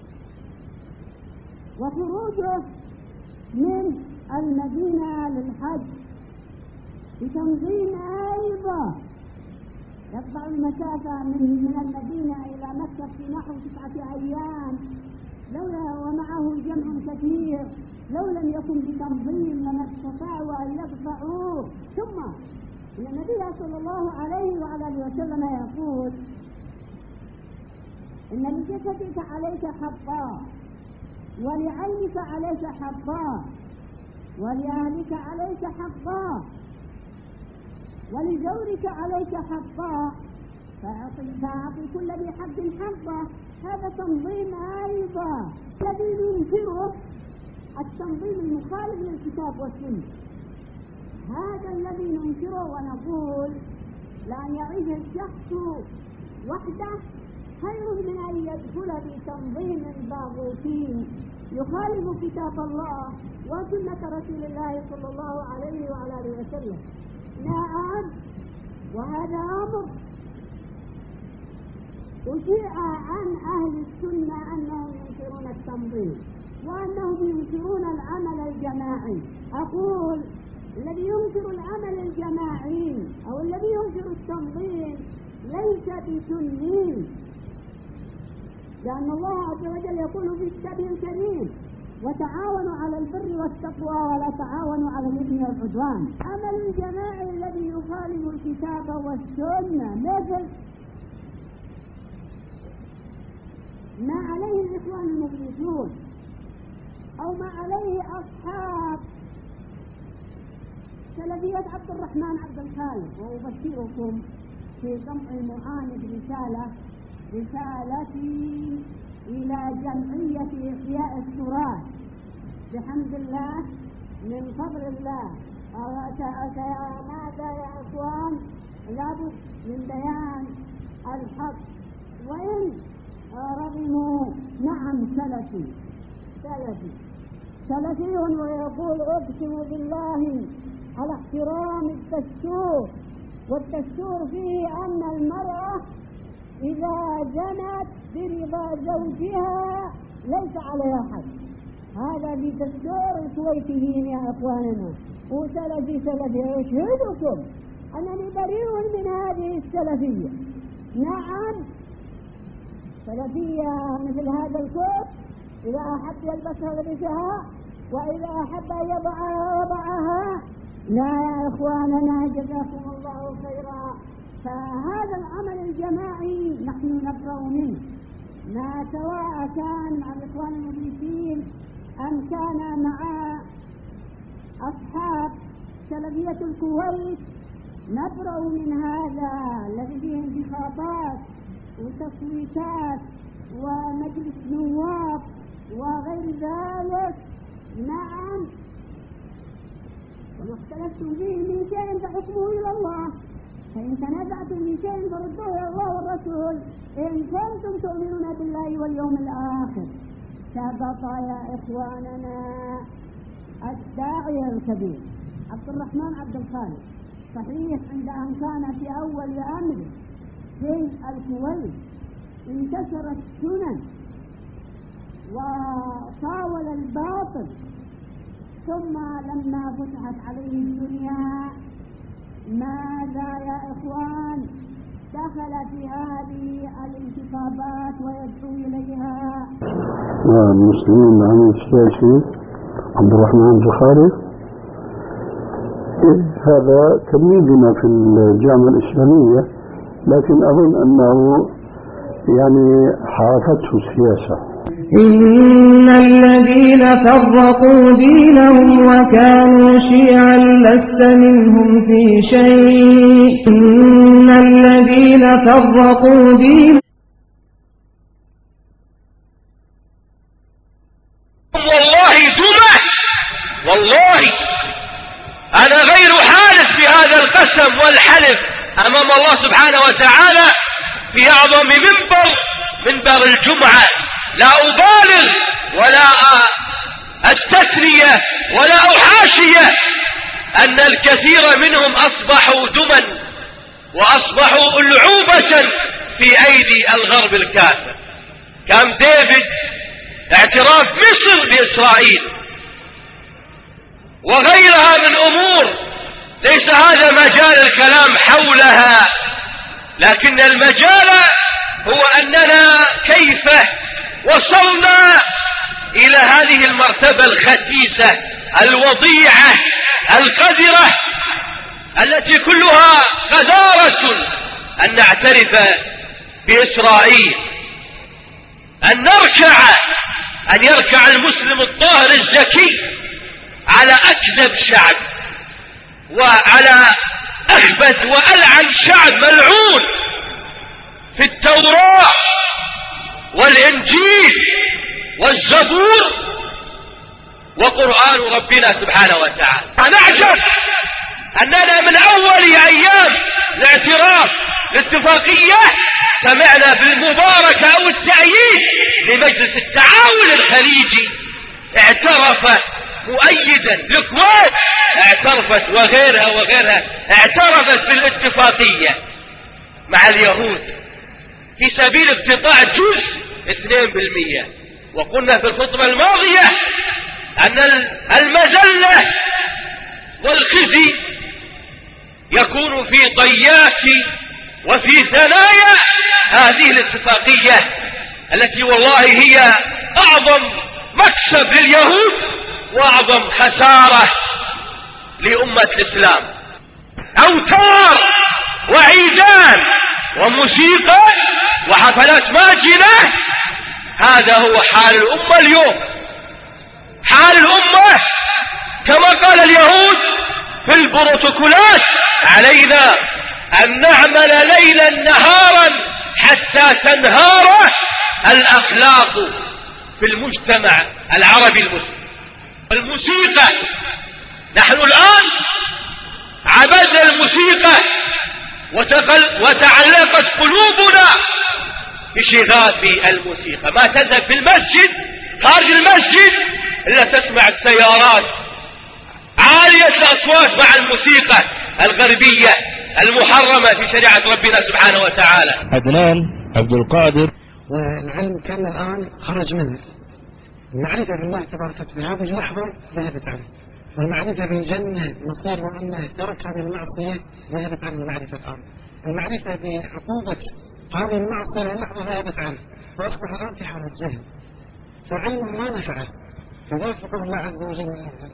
وخروجه من المدينة للحج بتنظيم أيضا، يقطع المسافة من من المدينة إلى مكة في نحو تسعة أيام، لولا ومعه جمع كثير، لو لم يكن بتنظيم لما استطاعوا أن يقطعوه. ثم إن النبي صلى الله عليه وعلى آله وسلم يقول: إن لجسدك عليك حقا، ولعينك عليك حقا، ولأهلك عليك حقا، ولزورك عليك حقا، فأعطي كل ذي حق حقه. هذا تنظيم أيضا. الذي ننكره التنظيم المخالف للكتاب والسنة، هذا الذي ننكره ونقول لأن يعيش الشخص وحده خير من أن يدخل بتنظيم باغوتي يخالف كتاب الله وسنة رسول الله صلى الله عليه وعلى آله وسلم. نعم، وهذا أمر أشيع عن أهل السنة أنهم ينكرون التنظيم وأنهم ينكرون العمل الجماعي. أقول الذي ينكر العمل الجماعي أو الذي ينكر التنظيم ليس بسني، لأن الله عز وجل يقول في كتابه الكريم: وتعاونوا على البر والتقوى ولا تعاونوا على الإثم والعدوان. عمل الجماعي الذي يخالف الكتاب والسنة مثل ما عليه الإخوان المفلسون أو ما عليه أصحاب سلفية عبد الرحمن عبد الخالق. وأبشركم في جمع معاند رسالة رسالتي إلى جمعية إحياء التراث بحمد الله من فضل الله. ماذا يا أخوان؟ لابد من بيان الحق، وإن رغموا نعم سلفي سلفي سلفي ويقول: أقسم بالله على احترام الدستور، والدستور فيه أن المرأة إذا جنت برضا زوجها ليس عليها حد. هذا بدستور الكويتيين يا أخواننا، وسلفي سلفي أشهدكم أنني بريء من هذه السلفية. نعم سلفية مثل هذا الكوت، إذا أحب يلبسها لبسها، وإذا أحب أن يضعها وضعها. لا يا إخواننا جزاكم الله خيرا، فهذا العمل الجماعي نحن نبرأ منه، ما سواء كان مع الإخوان المدرسين أم كان مع أصحاب سلفية الكويت. نبرأ من هذا الذي فيه انتخابات وتصويتات ومجلس نواب وغير ذلك. نعم وما اختلفتم فيه من شيء فحكمه إلى الله، فإن تنازعتم من شيء فردوه إلى الله والرسول إن كنتم تؤمنون بالله واليوم الآخر. سبق يا إخواننا الداعية الكبير عبد الرحمن عبد الخالق، صحيح عند أن كان في أول أمره في الكويت انتشرت السنن وطاول الباطل، ثم لما فتحت عليه الدنيا ماذا يا إخوان؟ دخل في هذه الانتخابات ويدعو إليها. المسلمين عن السياسي عبد الرحمن الخالق، هذا تلميذنا في الجامعة الإسلامية، لكن أظن أنه يعني حارفته السياسة. إن الذين فرقوا دينهم وكانوا شيعا لست منهم في شيء. إن الذين فرقوا دينهم والله دمى، والله أنا غير حالف في هذا القسم والحلف أمام الله سبحانه وتعالى في أعظم منبر منبر الجمعة. لا أبالغ ولا أستثنية ولا أحاشية أن الكثير منهم أصبحوا دما وأصبحوا ألعوبة في أيدي الغرب الكافر. كام ديفيد اعتراف مصر بإسرائيل وغيرها من أمور ليس هذا مجال الكلام حولها، لكن المجال هو أننا كيف وصلنا إلى هذه المرتبة الخسيسة الوضيعة القذرة التي كلها قذارة أن نعترف بإسرائيل، أن نركع أن يركع المسلم الطاهر الزكي على أكذب شعب وعلى أخبث وألعن شعب ملعون في التوراة والإنجيل والزبور وقرآن ربنا سبحانه وتعالى. نعجب أننا من أول أيام الاعتراف الاتفاقية سمعنا بالمباركة أو التأييد لمجلس التعاون الخليجي، اعترف مؤيدا الكويت اعترفت وغيرها وغيرها اعترفت بالاتفاقية مع اليهود في سبيل اقتطاع جزء اثنين بالمئة. وقلنا في الخطبة الماضية أن المذلة والخزي يكون في ضياف وفي ثنايا هذه الاتفاقية التي والله هي أعظم مكسب لليهود وأعظم خسارة لأمة الإسلام. أوتار وعيدان وموسيقى وحفلات ماجنة، هذا هو حال الأمة اليوم. حال الأمة كما قال اليهود في البروتوكولات: علينا أن نعمل ليلا نهارا حتى تنهار الأخلاق في المجتمع العربي المسلم. الموسيقى، نحن الآن عبدنا الموسيقى وتعلقت قلوبنا بشغاف الموسيقى. ما تذهب في المسجد خارج المسجد إلا تسمع السيارات عالية الأصوات مع الموسيقى الغربية المحرمة في شريعة ربنا سبحانه وتعالى. عدنان عبد القادر. والعلم كان الآن خرج منه، المعرفة بالله تبارك في هذه اللحظة ذهبت عنه، والمعرفة بالجنة مصير وأنه ترك هذه المعصية ذهبت عنه المعرفة الآن. المعرفة بعقوبة هذه المعصية للحظة ذهبت عنه وأصبح الآن في حالة جهل، فعلمه ما نفعه. فذلك يقول الله عز وجل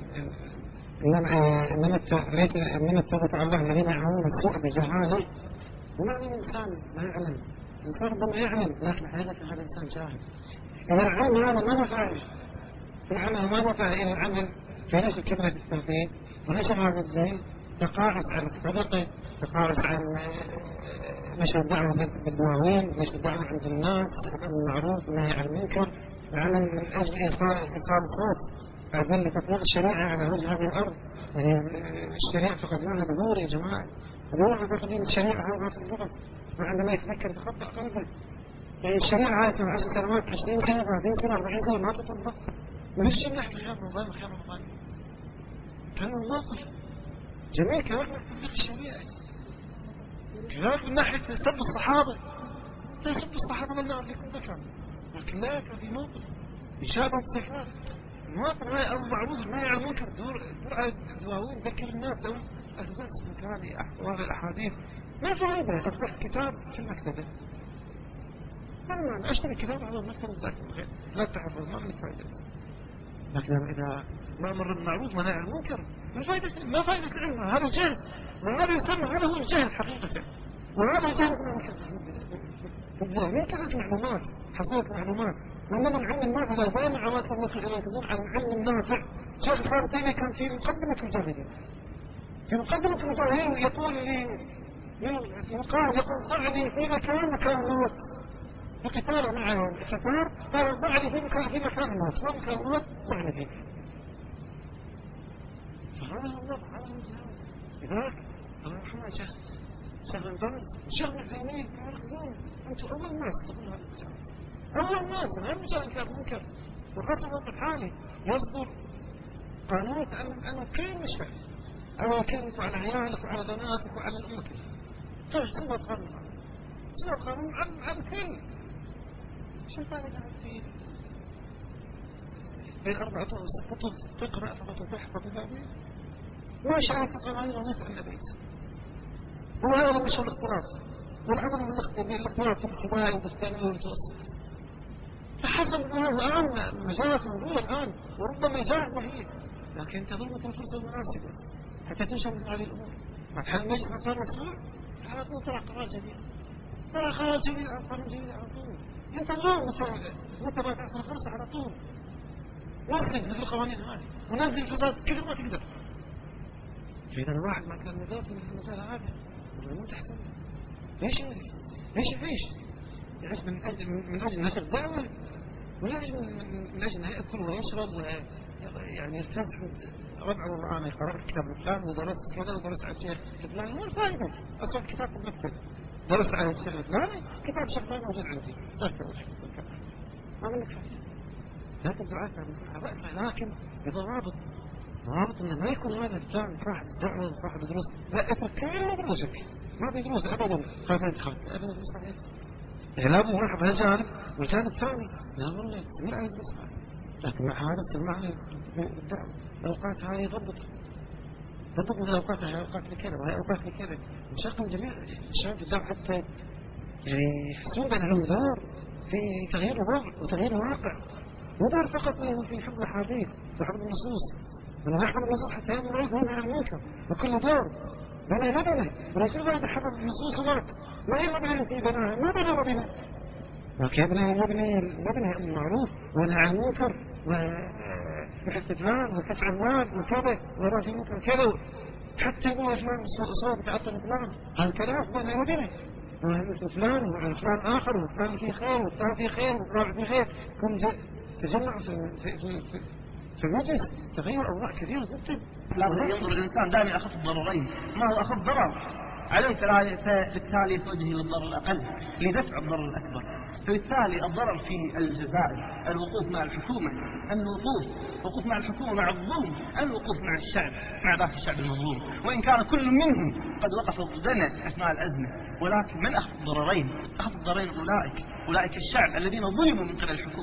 إنما التوبة على الله الذين يعملون السوء بجهالة. وما من إنسان ما يعلم، الإنسان ربما يعلم لكن حقيقة هذا الإنسان جاهل. إذا العلم هذا ما نفعه، العمل ما نفعه إلى العمل في نشر كلمة التوحيد ونشر هذا الدين، تقاعس عن الصدقة، تقاعس عن نشر الدعوة بالدواوين، نشر الدعوة عند الناس، الأمر بالمعروف والنهي عن المنكر، العمل من أجل إيصال إيصال الصوت بعدين لتطبيق الشريعة على وجه هذه الأرض. يعني الشريعة تقدمها ظهور يا جماعة، ظهور تقديم الشريعة هو في اللغة، وعندما يتذكر تخطأ قلبه. يعني الشريعة هاي عشر سنوات عشرين سنة ثلاثين سنة أربعين سنة ما تطبق، ما فيش ناحية خيار نظام خيار نظام. كان الموقف جميل كان من تطبيق الشريعة، كان من ناحية سب الصحابة، لا سب الصحابة من نعرف لكم ذكر، لكن لا كان في موقف إشابة التكرار. المواقف هاي أو معروف ما يعلمون دور دواوين ذكر الناس أو أساس مكاني أحوال الأحاديث ما فائدة. تصبح كتاب في المكتبة، أنا أشتري كتاب على المكتبة ذاك الخير لا تحفظ ما من فائدة. لكن إذا ما مر بالمعروف ونهى عن المنكر ما فائدة، ما فائدة العلم. هذا جهل، وهذا يسمى هذا هو الجهل حقيقة، وهذا جهل من كانت معلومات حصلت معلومات. لما نعلم الناس إذا جامع عوات الله يركزون على العلم النافع. شيخ الخارطيني كان في مقدمة المجاهدين، في مقدمة المجاهدين يقول لي يقال يقول ضعني في مكان مكان الموت في قتال معهم الكفار، قال ضعني في مكان في مكان الموت ما مكان الموت ضعني فيه. فهذا هو الوضع، هذا هو الجهاد. لذلك الله يرحمه شيخ شيخ الباز الشيخ العثيمين يقولون أنتم أول الناس تقولون هذا الجهاد، أول الناس هم مجال إنكار منكر. وخاصة الوقت الحالي يصدر قانون تعلم أنه كل مشفى أو يكلف على عيالك وعلى بناتك وعلى الأمة كلها. طيب سوى قانون، سوى قانون عن عن كل شو الفائدة فيه؟ بين أربعة كتب تقرأ فقط وتحفظ ذلك ما شاء تقرأ غير ونسأل النبي. هو هذا مش الاختلاط والعمل بالاختلاط في الابتدائي والثانوي والمتوسط. فحسب الله الآن مجالات موجودة الآن وربما يجاهد وحيد، لكن تظل الفرصة المناسبة حتى تنشر من هذه الأمور. هل مجلس صار مسؤول؟ على طول طلع قرار جديد، طلع قرار جديد قرار جديد على طول. أنت اليوم مساعدة، أنت ما تعطي الفرصة على طول. نزل في القوانين هذه ونزل الفساد كثر ما تقدر. فإذا الواحد ما كان مدافع في المسألة هذه والله تحسن ليش ليش ليش يعيش من أجل من أجل نشر الدعوة ولا من أجل أن يأكل ويشرب يعني يستنسح ربع القرآن يقرأ الكتاب الفلاني ودرس كذا ودرس على الشيخ الفلاني ما الفائدة. أصلا كتاب المكتب درس على الشيخ الفلاني كتاب الشيخ الفلاني موجود عندي ما من فائدة. لكن دعاء لكن بضوابط ضوابط إنه ما يكون هذا الإنسان صاحب الدعوة صاحب الدروس لا يترك كل دروسك ما في دروس أبدا خاف يدخل أبدا دروس عليه. إعلامه واحد هذا جانب والجانب الثاني لا والله من أي دروس. لكن مع هذا سمعنا الدعوة الأوقات هذه ضبط ضبط من الأوقات هذه أوقات لكذا وهي أوقات لكذا نشغل جميع الشباب في الدعوة حتى يعني يحسون بأنهم دور في تغيير الوضع وتغيير الواقع مو دور فقط في حفظ الحديث وحفظ النصوص. أنا أحفظ النصوص حتى يوم العيد هنا على المنكر وكل دور بنى مدنة ورسول الله حفظ النصوص وقت ما هي مبنى في بناها ما بنى مبنى لكن يبنى مبنى مبنى المعروف ونهى عن المنكر والاستدلال وكشف المال وكذا ورافع المنكر كذا حتى يقول فلان صوت تعطل فلان هذا كلام بنى مبنى ومثل فلان وعن فلان آخر وفلان في خير وفلان في خير وفلان في خير كم تجمع في في في في المجلس تغير أوضاع كثيرة جدا. لازم ينظر الإنسان دائما أخف الضررين، ما هو أخف ضرر عليه فبالتالي يتوجه إلى الضرر الأقل لدفع الضرر الأكبر. فبالتالي الضرر في الجزائر الوقوف مع الحكومة، الوقوف وقوف مع الحكومة مع الظلم، الوقوف مع الشعب مع ذاك الشعب المظلوم، وإن كان كل منهم قد وقف ضدنا أثناء الأزمة، ولكن من أخف الضررين؟ أخف الضررين أولئك أولئك الشعب الذين ظلموا من قبل الحكومة.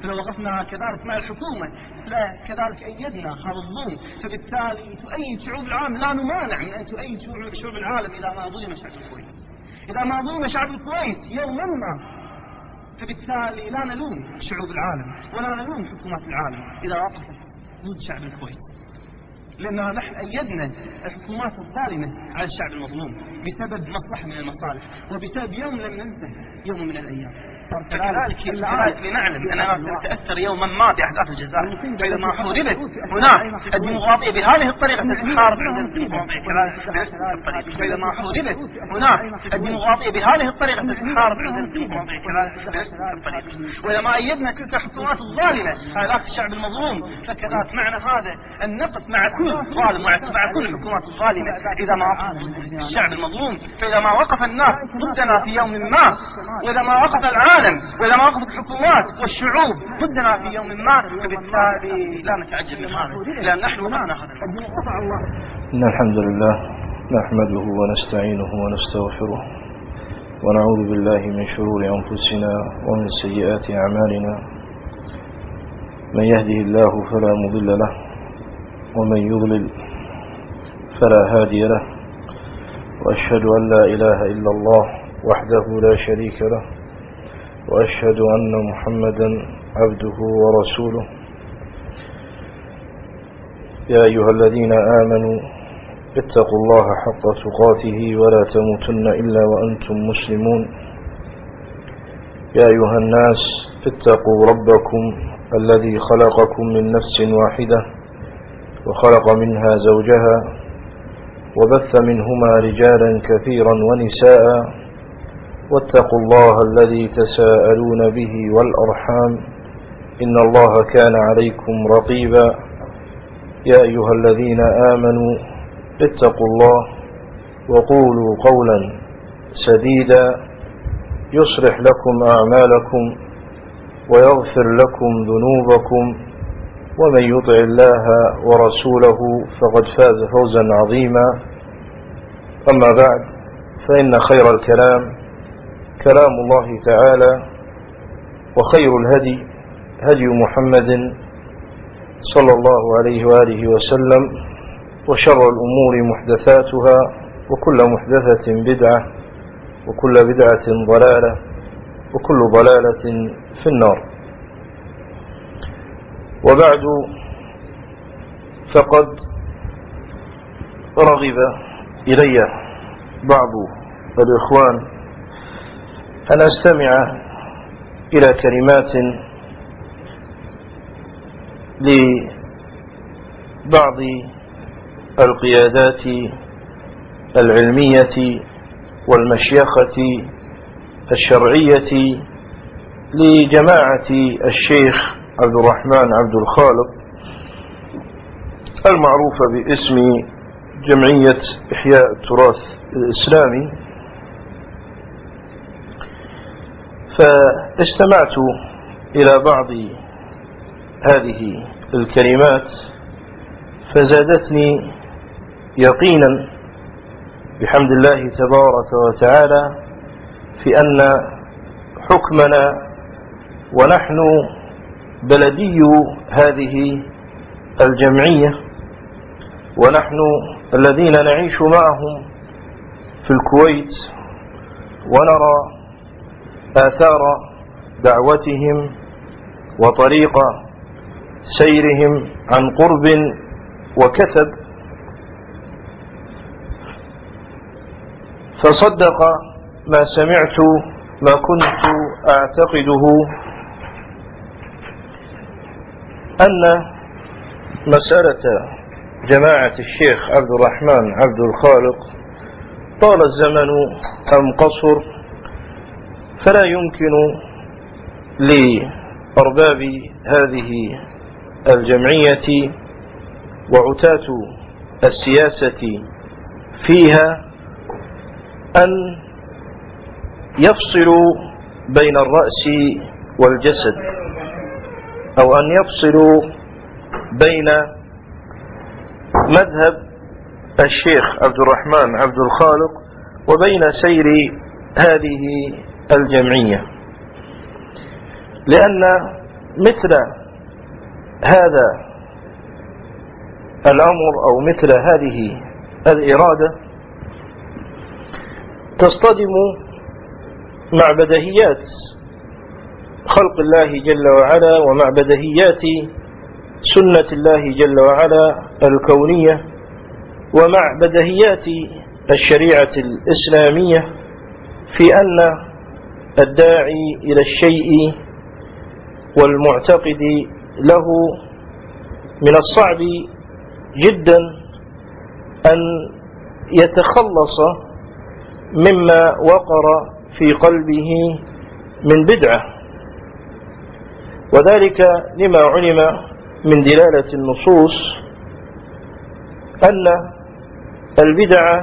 فلو وقفنا كذلك مع الحكومة لا كذلك أيدنا هذا الظلم، فبالتالي تؤيد شعوب العالم. لا نمانع من أن تؤيد شعوب العالم إذا ما ظلم شعب الكويت، إذا ما ظلم شعب الكويت يوما ما، فبالتالي لا نلوم شعوب العالم ولا نلوم حكومات العالم إذا وقفت ضد شعب الكويت، لأننا نحن أيدنا الحكومات الظالمة على الشعب المظلوم بسبب مصلحة من المصالح، وبسبب يوم لم ننسى يوم من الأيام. كذلك لنعلم أننا سنتأثر يوما ما بأحداث الجزائر، فإذا ما حوربت هناك الديمقراطية بهذه الطريقة ستحارب عند الديمقراطية كذلك، فإذا ما حوربت هناك الديمقراطية بهذه الطريقة ستحارب عند الديمقراطية كذلك، وإذا ما أيدنا تلك الحكومات الظالمة على ذاك الشعب المظلوم فكذلك معنى هذا أن نقف مع كل ظالم مع كل الحكومات الظالمة إذا ما وقف الشعب المظلوم. فإذا ما وقف الناس ضدنا في يوم ما، وإذا ما وقف العالم، وإذا ما وقفت الحكومات والشعوب ضدنا في يوم ما، فبالتالي لا نتعجب من هذا، لأن نحن وقفنا هذا الموقف. إن الحمد لله نحمده ونستعينه ونستغفره ونعوذ بالله من شرور أنفسنا ومن سيئات أعمالنا، من يهده الله فلا مضل له ومن يضلل فلا هادي له، وأشهد أن لا إله إلا الله وحده لا شريك له، وأشهد أن محمدا عبده ورسوله. يا أيها الذين آمنوا اتقوا الله حق تقاته ولا تموتن إلا وأنتم مسلمون. يا أيها الناس اتقوا ربكم الذي خلقكم من نفس واحدة وخلق منها زوجها وبث منهما رجالا كثيرا ونساء، واتقوا الله الذي تساءلون به والأرحام إن الله كان عليكم رقيبا. يا أيها الذين آمنوا اتقوا الله وقولوا قولا سديدا يصلح لكم أعمالكم ويغفر لكم ذنوبكم، ومن يطع الله ورسوله فقد فاز فوزا عظيما. أما بعد، فإن خير الكلام كلام الله تعالى، وخير الهدي هدي محمد صلى الله عليه وآله وسلم، وشر الأمور محدثاتها، وكل محدثة بدعة، وكل بدعة ضلالة، وكل ضلالة في النار. وبعد، فقد رغب إلي بعض الإخوان أن أستمع إلى كلمات لبعض القيادات العلمية والمشيخة الشرعية لجماعة الشيخ عبد الرحمن عبد الخالق المعروفة باسم جمعية إحياء التراث الإسلامي. فاستمعت إلى بعض هذه الكلمات فزادتني يقينا بحمد الله تبارك وتعالى في أن حكمنا ونحن بلدي هذه الجمعية، ونحن الذين نعيش معهم في الكويت ونرى آثار دعوتهم وطريق سيرهم عن قرب وكثب، فصدق ما سمعت ما كنت أعتقده أن مسألة جماعة الشيخ عبد الرحمن عبد الخالق طال الزمن أم قصر، فلا يمكن لأرباب هذه الجمعية وعتاة السياسة فيها أن يفصلوا بين الرأس والجسد، أو أن يفصلوا بين مذهب الشيخ عبد الرحمن عبد الخالق وبين سير هذه الجمعية، لأن مثل هذا الأمر أو مثل هذه الإرادة تصطدم مع بديهيات خلق الله جل وعلا ومع بديهيات سنة الله جل وعلا الكونية ومع بديهيات الشريعة الإسلامية في أن الداعي إلى الشيء والمعتقد له من الصعب جدا أن يتخلص مما وقر في قلبه من بدعة، وذلك لما علم من دلالة النصوص أن البدعة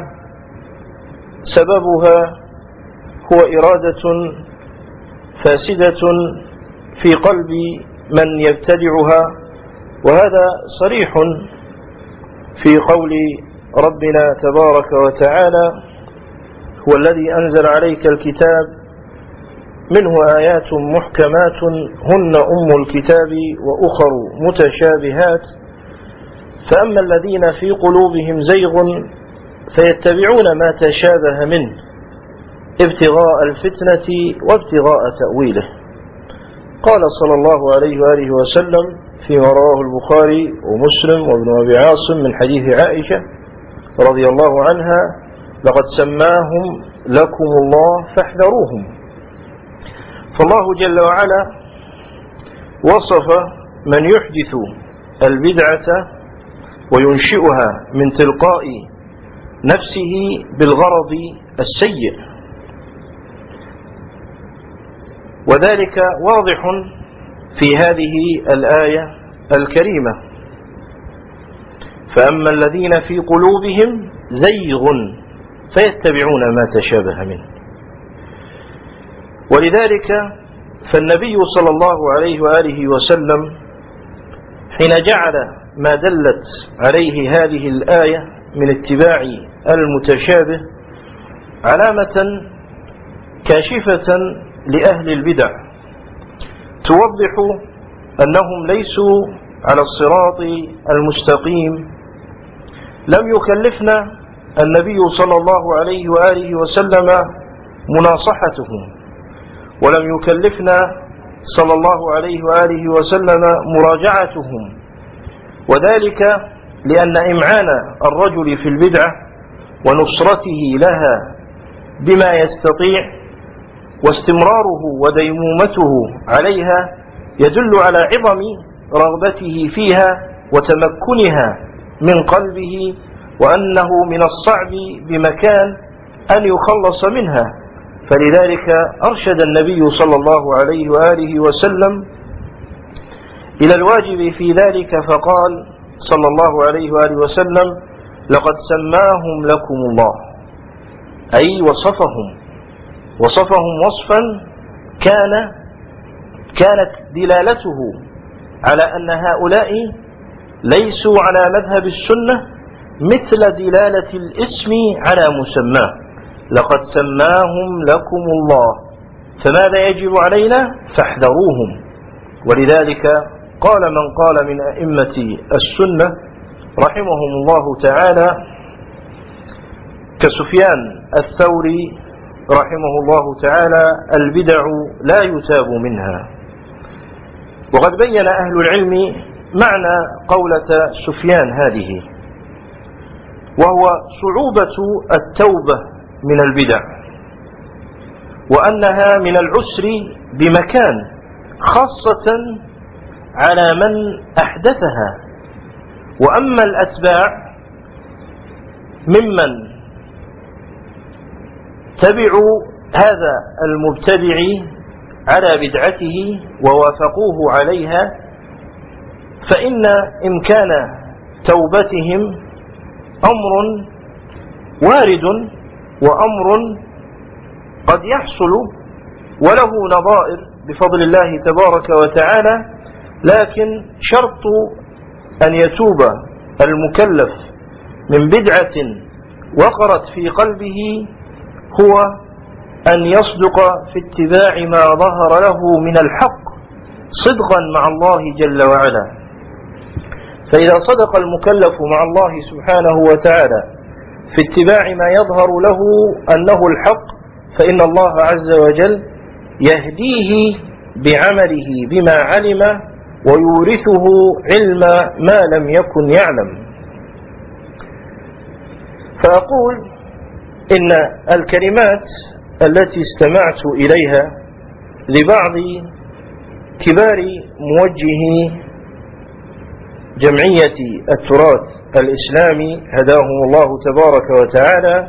سببها هو إرادة فاسدة في قلب من يبتدعها، وهذا صريح في قول ربنا تبارك وتعالى: هو الذي أنزل عليك الكتاب منه آيات محكمات هن أم الكتاب وأخر متشابهات فأما الذين في قلوبهم زيغ فيتبعون ما تشابه منه ابتغاء الفتنة وابتغاء تأويله. قال صلى الله عليه وآله وسلم فيما رواه البخاري ومسلم وابن أبي عاصم من حديث عائشة رضي الله عنها: لقد سماهم لكم الله فاحذروهم. فالله جل وعلا وصف من يحدث البدعة وينشئها من تلقاء نفسه بالغرض السيء، وذلك واضح في هذه الآية الكريمة: فأما الذين في قلوبهم زيغ فيتبعون ما تشابه منه. ولذلك فالنبي صلى الله عليه وآله وسلم حين جعل ما دلت عليه هذه الآية من اتباع المتشابه علامة كاشفة لأهل البدع توضح أنهم ليسوا على الصراط المستقيم، لم يكلفنا النبي صلى الله عليه وآله وسلم مناصحتهم، ولم يكلفنا صلى الله عليه وآله وسلم مراجعتهم، وذلك لأن إمعان الرجل في البدعة ونصرته لها بما يستطيع واستمراره وديمومته عليها يدل على عظم رغبته فيها وتمكنها من قلبه، وأنه من الصعب بمكان أن يخلص منها. فلذلك أرشد النبي صلى الله عليه وآله وسلم إلى الواجب في ذلك فقال صلى الله عليه وآله وسلم: لقد سماهم لكم الله، أي وصفهم وصفهم وصفا كان كانت دلالته على أن هؤلاء ليسوا على مذهب السنة مثل دلالة الاسم على مسماه. لقد سماهم لكم الله، فماذا يجب علينا؟ فاحذروهم. ولذلك قال من قال من أئمة السنة رحمهم الله تعالى كسفيان الثوري رحمه الله تعالى: البدع لا يتاب منها. وقد بين أهل العلم معنى قولة سفيان هذه، وهو صعوبة التوبة من البدع، وأنها من العسر بمكان، خاصة على من أحدثها. وأما الأتباع ممن تبعوا هذا المبتدع على بدعته ووافقوه عليها، فإن إمكان توبتهم أمر وارد وأمر قد يحصل وله نظائر بفضل الله تبارك وتعالى، لكن شرط أن يتوب المكلف من بدعة وقرت في قلبه هو أن يصدق في اتباع ما ظهر له من الحق صدقا مع الله جل وعلا. فإذا صدق المكلف مع الله سبحانه وتعالى في اتباع ما يظهر له أنه الحق، فإن الله عز وجل يهديه بعمله بما علم ويورثه علم ما لم يكن يعلم. فأقول إن الكلمات التي استمعت إليها لبعض كبار موجهي جمعية التراث الإسلامي هداهم الله تبارك وتعالى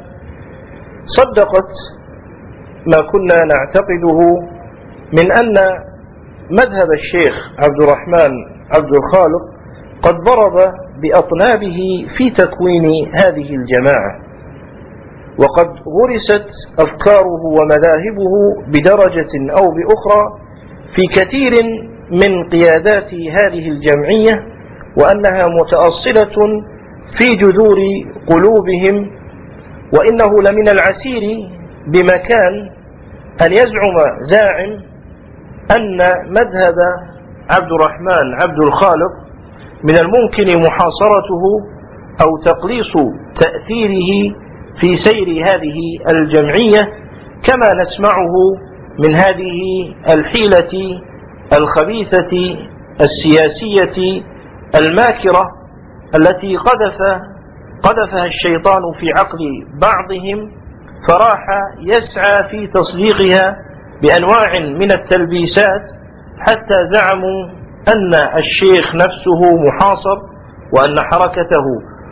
صدقت ما كنا نعتقده من أن مذهب الشيخ عبد الرحمن عبد الخالق قد ضرب بأطنابه في تكوين هذه الجماعة، وقد غرست أفكاره ومذاهبه بدرجة أو بأخرى في كثير من قيادات هذه الجمعية، وأنها متأصلة في جذور قلوبهم. وإنه لمن العسير بمكان أن يزعم زاعم أن مذهب عبد الرحمن عبد الخالق من الممكن محاصرته أو تقليص تأثيره في سير هذه الجمعية، كما نسمعه من هذه الحيلة الخبيثة السياسية الماكرة التي قذف قذفها الشيطان في عقل بعضهم، فراح يسعى في تصديقها بأنواع من التلبيسات حتى زعموا أن الشيخ نفسه محاصر، وأن حركته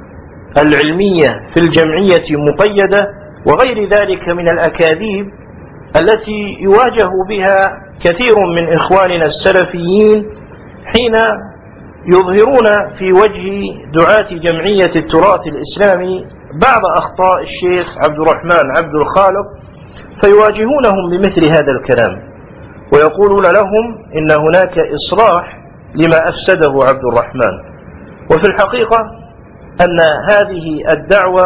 العلمية في الجمعية مقيدة، وغير ذلك من الأكاذيب التي يواجه بها كثير من إخواننا السلفيين حين يظهرون في وجه دعاة جمعية التراث الإسلامي بعض أخطاء الشيخ عبد الرحمن عبد الخالق، فيواجهونهم بمثل هذا الكلام ويقولون لهم إن هناك إصلاح لما أفسده عبد الرحمن. وفي الحقيقة أن هذه الدعوة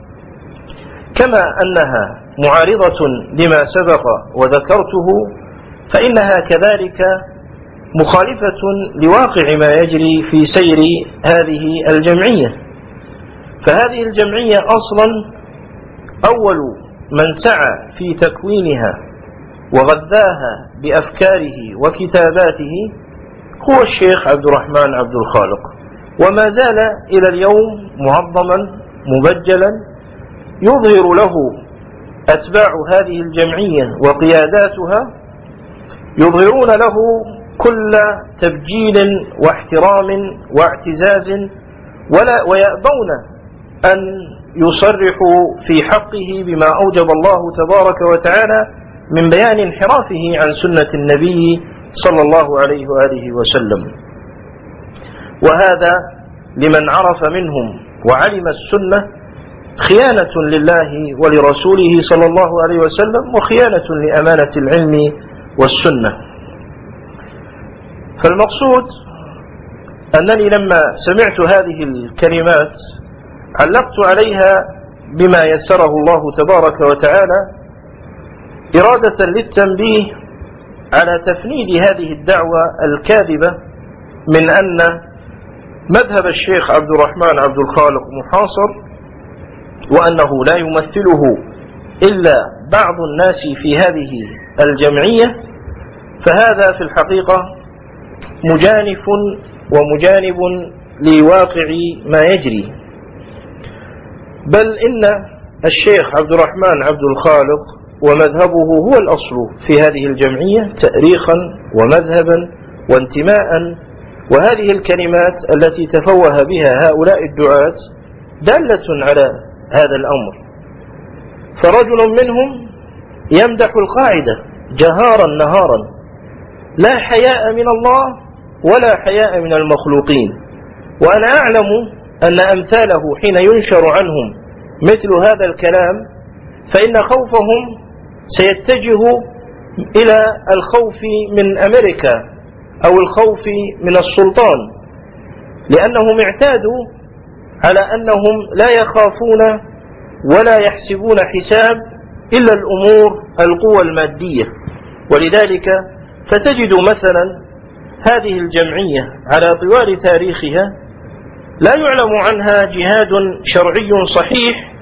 كما أنها معارضة لما سبق وذكرته، فإنها كذلك مخالفة لواقع ما يجري في سير هذه الجمعية. فهذه الجمعية أصلا أول من سعى في تكوينها وغذاها بأفكاره وكتاباته هو الشيخ عبد الرحمن عبد الخالق، وما زال إلى اليوم معظما مبجلا يظهر له أتباع هذه الجمعية وقياداتها، يظهرون له كل تبجيل واحترام واعتزاز، ولا ويأبون أن يصرحوا في حقه بما أوجب الله تبارك وتعالى من بيان انحرافه عن سنة النبي صلى الله عليه وآله وسلم. وهذا لمن عرف منهم وعلم السنة خيانة لله ولرسوله صلى الله عليه وسلم، وخيانة لأمانة العلم والسنة. فالمقصود أنني لما سمعت هذه الكلمات علقت عليها بما يسره الله تبارك وتعالى إرادة للتنبيه على تفنيد هذه الدعوة الكاذبة من أن مذهب الشيخ عبد الرحمن عبد الخالق محاصر، وأنه لا يمثله إلا بعض الناس في هذه الجمعية. فهذا في الحقيقة مجانف ومجانب لواقع ما يجري، بل إن الشيخ عبد الرحمن عبد الخالق ومذهبه هو الأصل في هذه الجمعية تأريخا ومذهبا وانتماء. وهذه الكلمات التي تفوه بها هؤلاء الدعاة دالة على هذا الأمر. فرجل منهم يمدح القاعدة جهارا نهارا: لا حياء من الله ولا حياء من المخلوقين. وأنا أعلم أن أمثاله حين ينشر عنهم مثل هذا الكلام فإن خوفهم سيتجه إلى الخوف من أمريكا أو الخوف من السلطان، لأنهم اعتادوا على أنهم لا يخافون ولا يحسبون حساب إلا الأمور القوى المادية. ولذلك فتجد مثلا هذه الجمعية على طوال تاريخها لا يعلم عنها جهاد شرعي صحيح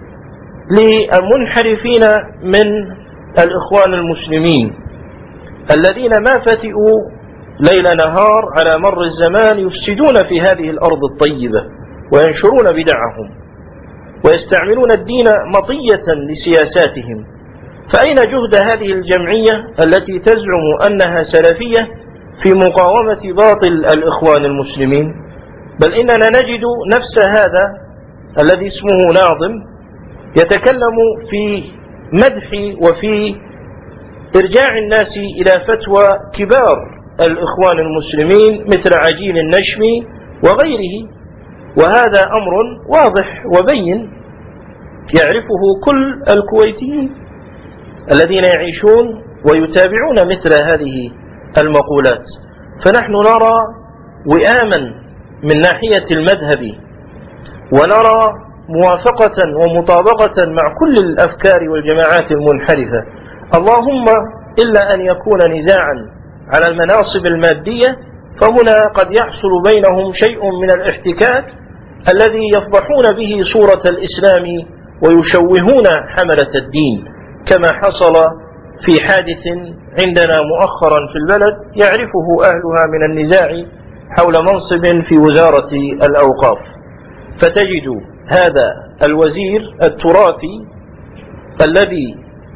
للمنحرفين من الإخوان المسلمين الذين ما فتئوا ليل نهار على مر الزمان يفسدون في هذه الأرض الطيبة وينشرون بدعهم ويستعملون الدين مطية لسياساتهم. فأين جهد هذه الجمعية التي تزعم أنها سلفية في مقاومة باطل الإخوان المسلمين؟ بل إننا نجد نفس هذا الذي اسمه ناظم يتكلم في مدح وفي إرجاع الناس إلى فتوى كبار الإخوان المسلمين مثل عجين النشمي وغيره، وهذا أمر واضح وبين يعرفه كل الكويتيين الذين يعيشون ويتابعون مثل هذه المقولات. فنحن نرى وئاما من ناحية المذهب ونرى موافقة ومطابقة مع كل الأفكار والجماعات المنحرفة، اللهم إلا أن يكون نزاعا على المناصب المادية، فهنا قد يحصل بينهم شيء من الاحتكاك الذي يفضحون به صورة الإسلام ويشوهون حملة الدين، كما حصل في حادث عندنا مؤخرا في البلد يعرفه أهلها من النزاع حول منصب في وزارة الأوقاف. فتجد هذا الوزير التراثي الذي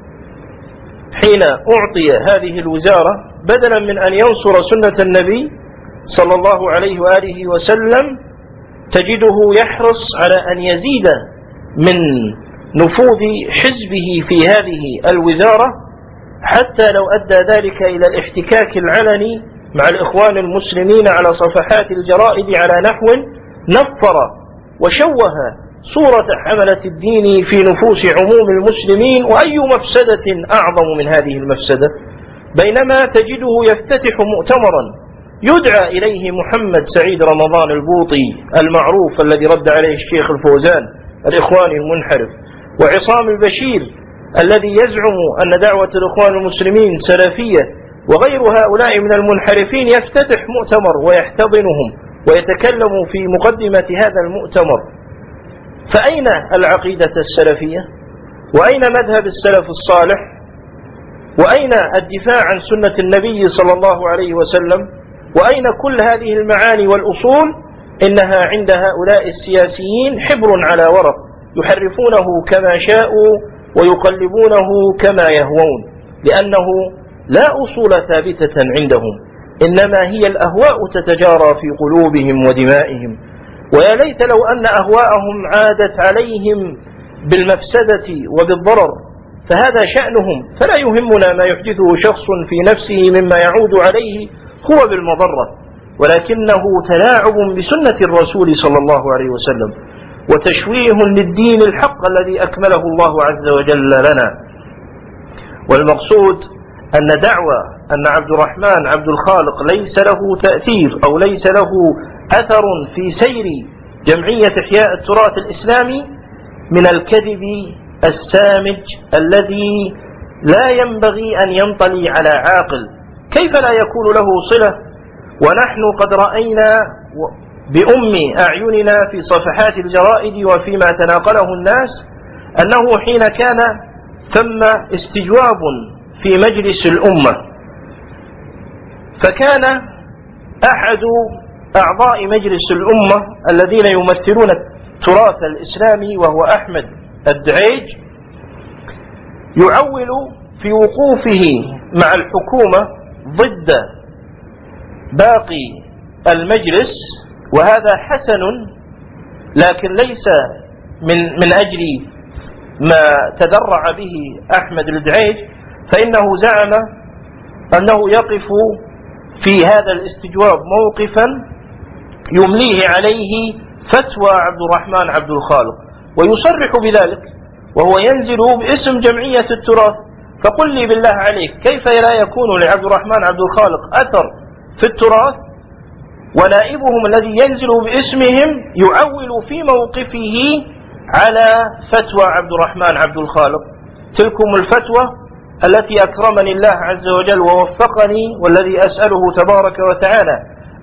حين أعطي هذه الوزارة بدلا من أن ينصر سنة النبي صلى الله عليه وآله وسلم تجده يحرص على أن يزيد من نفوذ حزبه في هذه الوزارة، حتى لو أدى ذلك إلى الاحتكاك العلني مع الإخوان المسلمين على صفحات الجرائد على نحو نفر وشوه صورة حملة الدين في نفوس عموم المسلمين. وأي مفسدة أعظم من هذه المفسدة؟ بينما تجده يفتتح مؤتمرا يدعى إليه محمد سعيد رمضان البوطي المعروف الذي رد عليه الشيخ الفوزان الإخواني المنحرف، وعصام البشير الذي يزعم أن دعوة الإخوان المسلمين سلفية، وغير هؤلاء من المنحرفين يفتتح مؤتمر ويحتضنهم ويتكلم في مقدمة هذا المؤتمر. فأين العقيدة السلفية؟ وأين مذهب السلف الصالح؟ وأين الدفاع عن سنة النبي صلى الله عليه وسلم؟ وأين كل هذه المعاني والأصول؟ إنها عند هؤلاء السياسيين حبر على ورق يحرفونه كما شاءوا ويقلبونه كما يهوون، لأنه لا أصول ثابتة عندهم، إنما هي الأهواء تتجارى في قلوبهم ودمائهم. ويا ليت لو أن أهواءهم عادت عليهم بالمفسدة وبالضرر، فهذا شأنهم، فلا يهمنا ما يحدثه شخص في نفسه مما يعود عليه هو بالمضرة، ولكنه تلاعب بسنة الرسول صلى الله عليه وسلم وتشويه للدين الحق الذي أكمله الله عز وجل لنا. والمقصود أن دعوى أن عبد الرحمن عبد الخالق ليس له تأثير أو ليس له أثر في سير جمعية إحياء التراث الإسلامي من الكذب السامج الذي لا ينبغي أن ينطلي على عاقل. كيف لا يكون له صلة ونحن قد رأينا بأم أعيننا في صفحات الجرائد وفيما تناقله الناس أنه حين كان ثم استجواب في مجلس الأمة، فكان أحد أعضاء مجلس الأمة الذين يمثلون التراث الإسلامي وهو أحمد الدعيج يعول في وقوفه مع الحكومة ضد باقي المجلس، وهذا حسن، لكن ليس من من أجل ما تدرع به أحمد الدعيج، فإنه زعم أنه يقف في هذا الاستجواب موقفا يمليه عليه فتوى عبد الرحمن عبد الخالق، ويصرح بذلك وهو ينزل باسم جمعية التراث. فقل لي بالله عليك كيف لا يكون لعبد الرحمن عبد الخالق أثر في التراث ونائبهم الذي ينزل باسمهم يعول في موقفه على فتوى عبد الرحمن عبد الخالق؟ تلكم الفتوى التي أكرمني الله عز وجل ووفقني، والذي أسأله تبارك وتعالى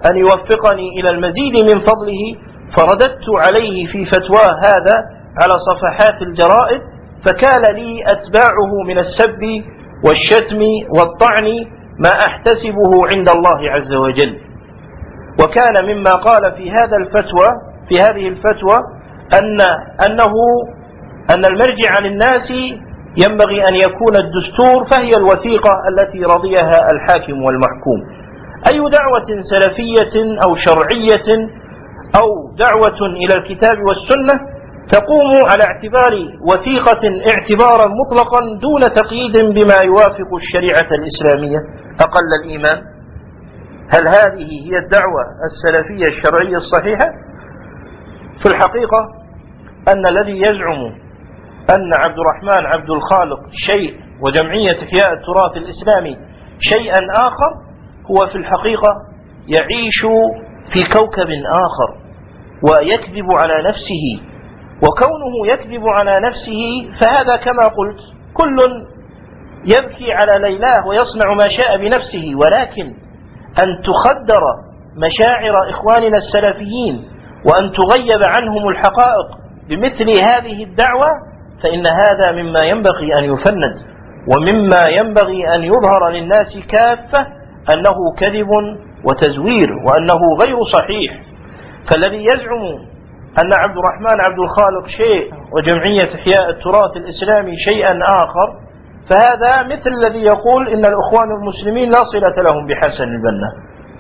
أن يوفقني إلى المزيد من فضله، فرددت عليه في فتواه هذا على صفحات الجرائد، فكان لي أتباعه من السب والشتم والطعن ما أحتسبه عند الله عز وجل. وكان مما قال في هذا الفتوى في هذه الفتوى أن أنه أن المرجع للناس ينبغي أن يكون الدستور، فهي الوثيقة التي رضيها الحاكم والمحكوم. أي دعوة سلفية أو شرعية أو دعوة إلى الكتاب والسنة تقوم على اعتبار وثيقة اعتبارا مطلقا دون تقييد بما يوافق الشريعة الإسلامية أقل الإيمان. هل هذه هي الدعوة السلفية الشرعية الصحيحة؟ في الحقيقة أن الذي يزعم أن عبد الرحمن عبد الخالق شيء وجمعية إحياء التراث الإسلامي شيئا آخر هو في الحقيقة يعيش في كوكب آخر ويكذب على نفسه. وكونه يكذب على نفسه فهذا كما قلت كل يبكي على ليلاه ويصنع ما شاء بنفسه، ولكن أن تخدر مشاعر إخواننا السلفيين وأن تغيب عنهم الحقائق بمثل هذه الدعوة فإن هذا مما ينبغي أن يفند، ومما ينبغي أن يظهر للناس كافة أنه كذب وتزوير وأنه غير صحيح. فالذي يزعم أن عبد الرحمن عبد الخالق شيء وجمعية إحياء التراث الإسلامي شيئا آخر فهذا مثل الذي يقول إن الإخوان المسلمين لا صلة لهم بحسن البنا.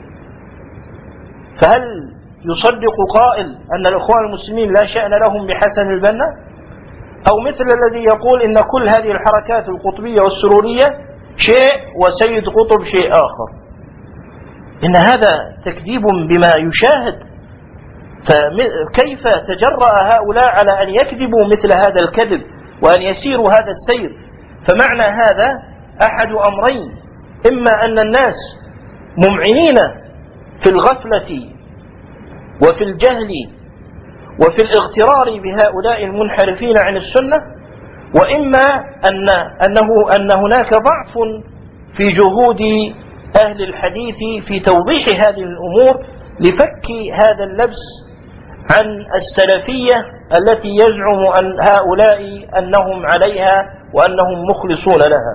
فهل يصدق قائل أن الإخوان المسلمين لا شأن لهم بحسن البنا؟ أو مثل الذي يقول إن كل هذه الحركات القطبية والسرورية شيء وسيد قطب شيء آخر؟ إن هذا تكذيب بما يشاهد. فكيف تجرأ هؤلاء على أن يكذبوا مثل هذا الكذب وأن يسيروا هذا السير؟ فمعنى هذا أحد أمرين: إما أن الناس ممعنين في الغفلة وفي الجهل وفي الاغترار بهؤلاء المنحرفين عن السنة، وإما أن أنه أن هناك ضعف في جهود أهل الحديث في توضيح هذه الأمور لفك هذا اللبس عن السلفية التي يزعم أن هؤلاء أنهم عليها وأنهم مخلصون لها.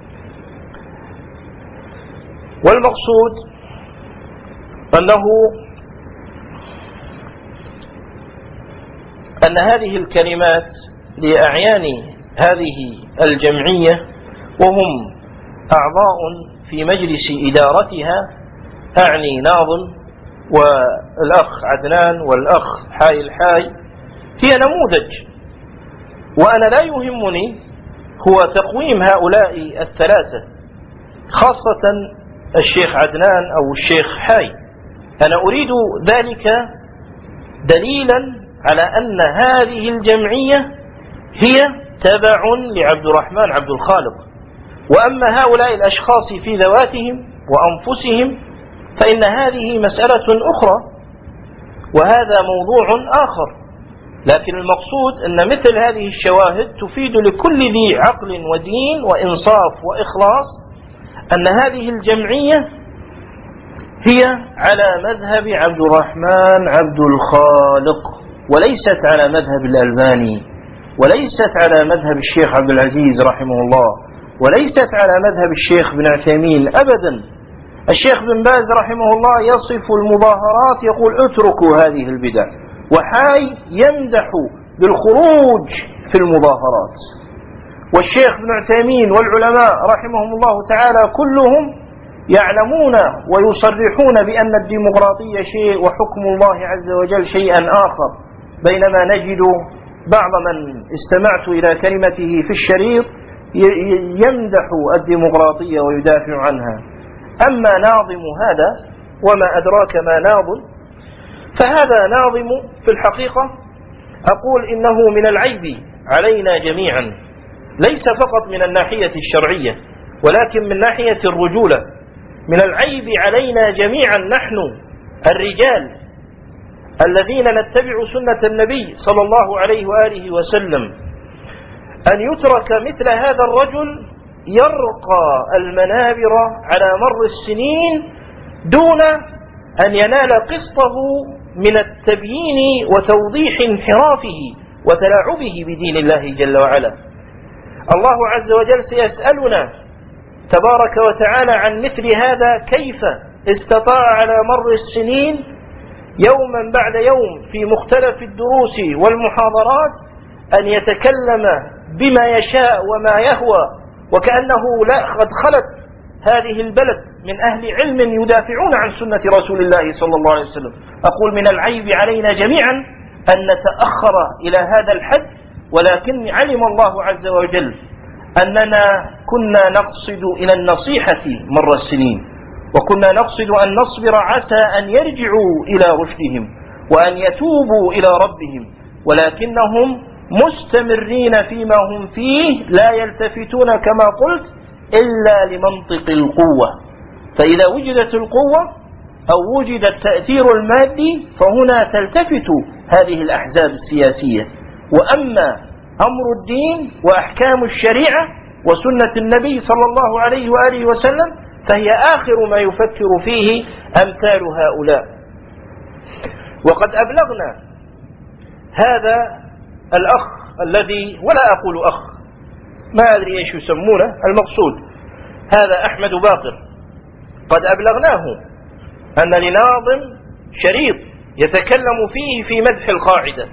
والمقصود أنه أن هذه الكلمات لأعيان هذه الجمعية وهم أعضاء في مجلس إدارتها، أعني ناظم والأخ عدنان والأخ حاي الحاي، هي نموذج. وأنا لا يهمني هو تقويم هؤلاء الثلاثة، خاصة الشيخ عدنان أو الشيخ حاي. أنا أريد ذلك دليلا على أن هذه الجمعية هي تبع لعبد الرحمن عبد الخالق. وأما هؤلاء الأشخاص في ذواتهم وأنفسهم فإن هذه مسألة أخرى وهذا موضوع آخر. لكن المقصود أن مثل هذه الشواهد تفيد لكل ذي عقل ودين وإنصاف وإخلاص أن هذه الجمعية هي على مذهب عبد الرحمن عبد الخالق، وليست على مذهب الألباني، وليست على مذهب الشيخ عبد العزيز رحمه الله، وليست على مذهب الشيخ بن عثيمين أبدا. الشيخ بن باز رحمه الله يصف المظاهرات يقول اتركوا هذه البدع، وحاي يمدح بالخروج في المظاهرات. والشيخ بن عثيمين والعلماء رحمهم الله تعالى كلهم يعلمون ويصرحون بأن الديمقراطية شيء وحكم الله عز وجل شيئا آخر، بينما نجد بعض من استمعت إلى كلمته في الشريط يمدح الديمقراطية ويدافع عنها. أما ناظم هذا وما أدراك ما ناظم، فهذا ناظم في الحقيقة أقول إنه من العيب علينا جميعا، ليس فقط من الناحية الشرعية ولكن من ناحية الرجولة. من العيب علينا جميعا نحن الرجال الذين نتبع سنة النبي صلى الله عليه وآله وسلم أن يترك مثل هذا الرجل يرقى المنابر على مر السنين دون أن ينال قسطه من التبيين وتوضيح انحرافه وتلاعبه بدين الله جل وعلا. الله عز وجل سيسألنا تبارك وتعالى عن مثل هذا، كيف استطاع على مر السنين يوما بعد يوم في مختلف الدروس والمحاضرات أن يتكلم بما يشاء وما يهوى، وكأنه لا قد خلت هذه البلد من أهل علم يدافعون عن سنة رسول الله صلى الله عليه وسلم. أقول من العيب علينا جميعا أن نتأخر إلى هذا الحد، ولكن علم الله عز وجل أننا كنا نقصد إلى النصيحة مر السنين، وكنا نقصد أن نصبر عسى أن يرجعوا إلى رشدهم وأن يتوبوا إلى ربهم، ولكنهم مستمرين فيما هم فيه لا يلتفتون كما قلت إلا لمنطق القوة. فإذا وجدت القوة أو وجد التأثير المادي فهنا تلتفت هذه الأحزاب السياسية. وأما أمر الدين وأحكام الشريعة وسنة النبي صلى الله عليه وآله وسلم فهي آخر ما يفكر فيه أمثال هؤلاء. وقد أبلغنا هذا الأخ الذي، ولا أقول أخ، ما أدري إيش يسمونه، المقصود هذا أحمد باقر، قد أبلغناه أن لناظم شريط يتكلم فيه في مدح القاعدة،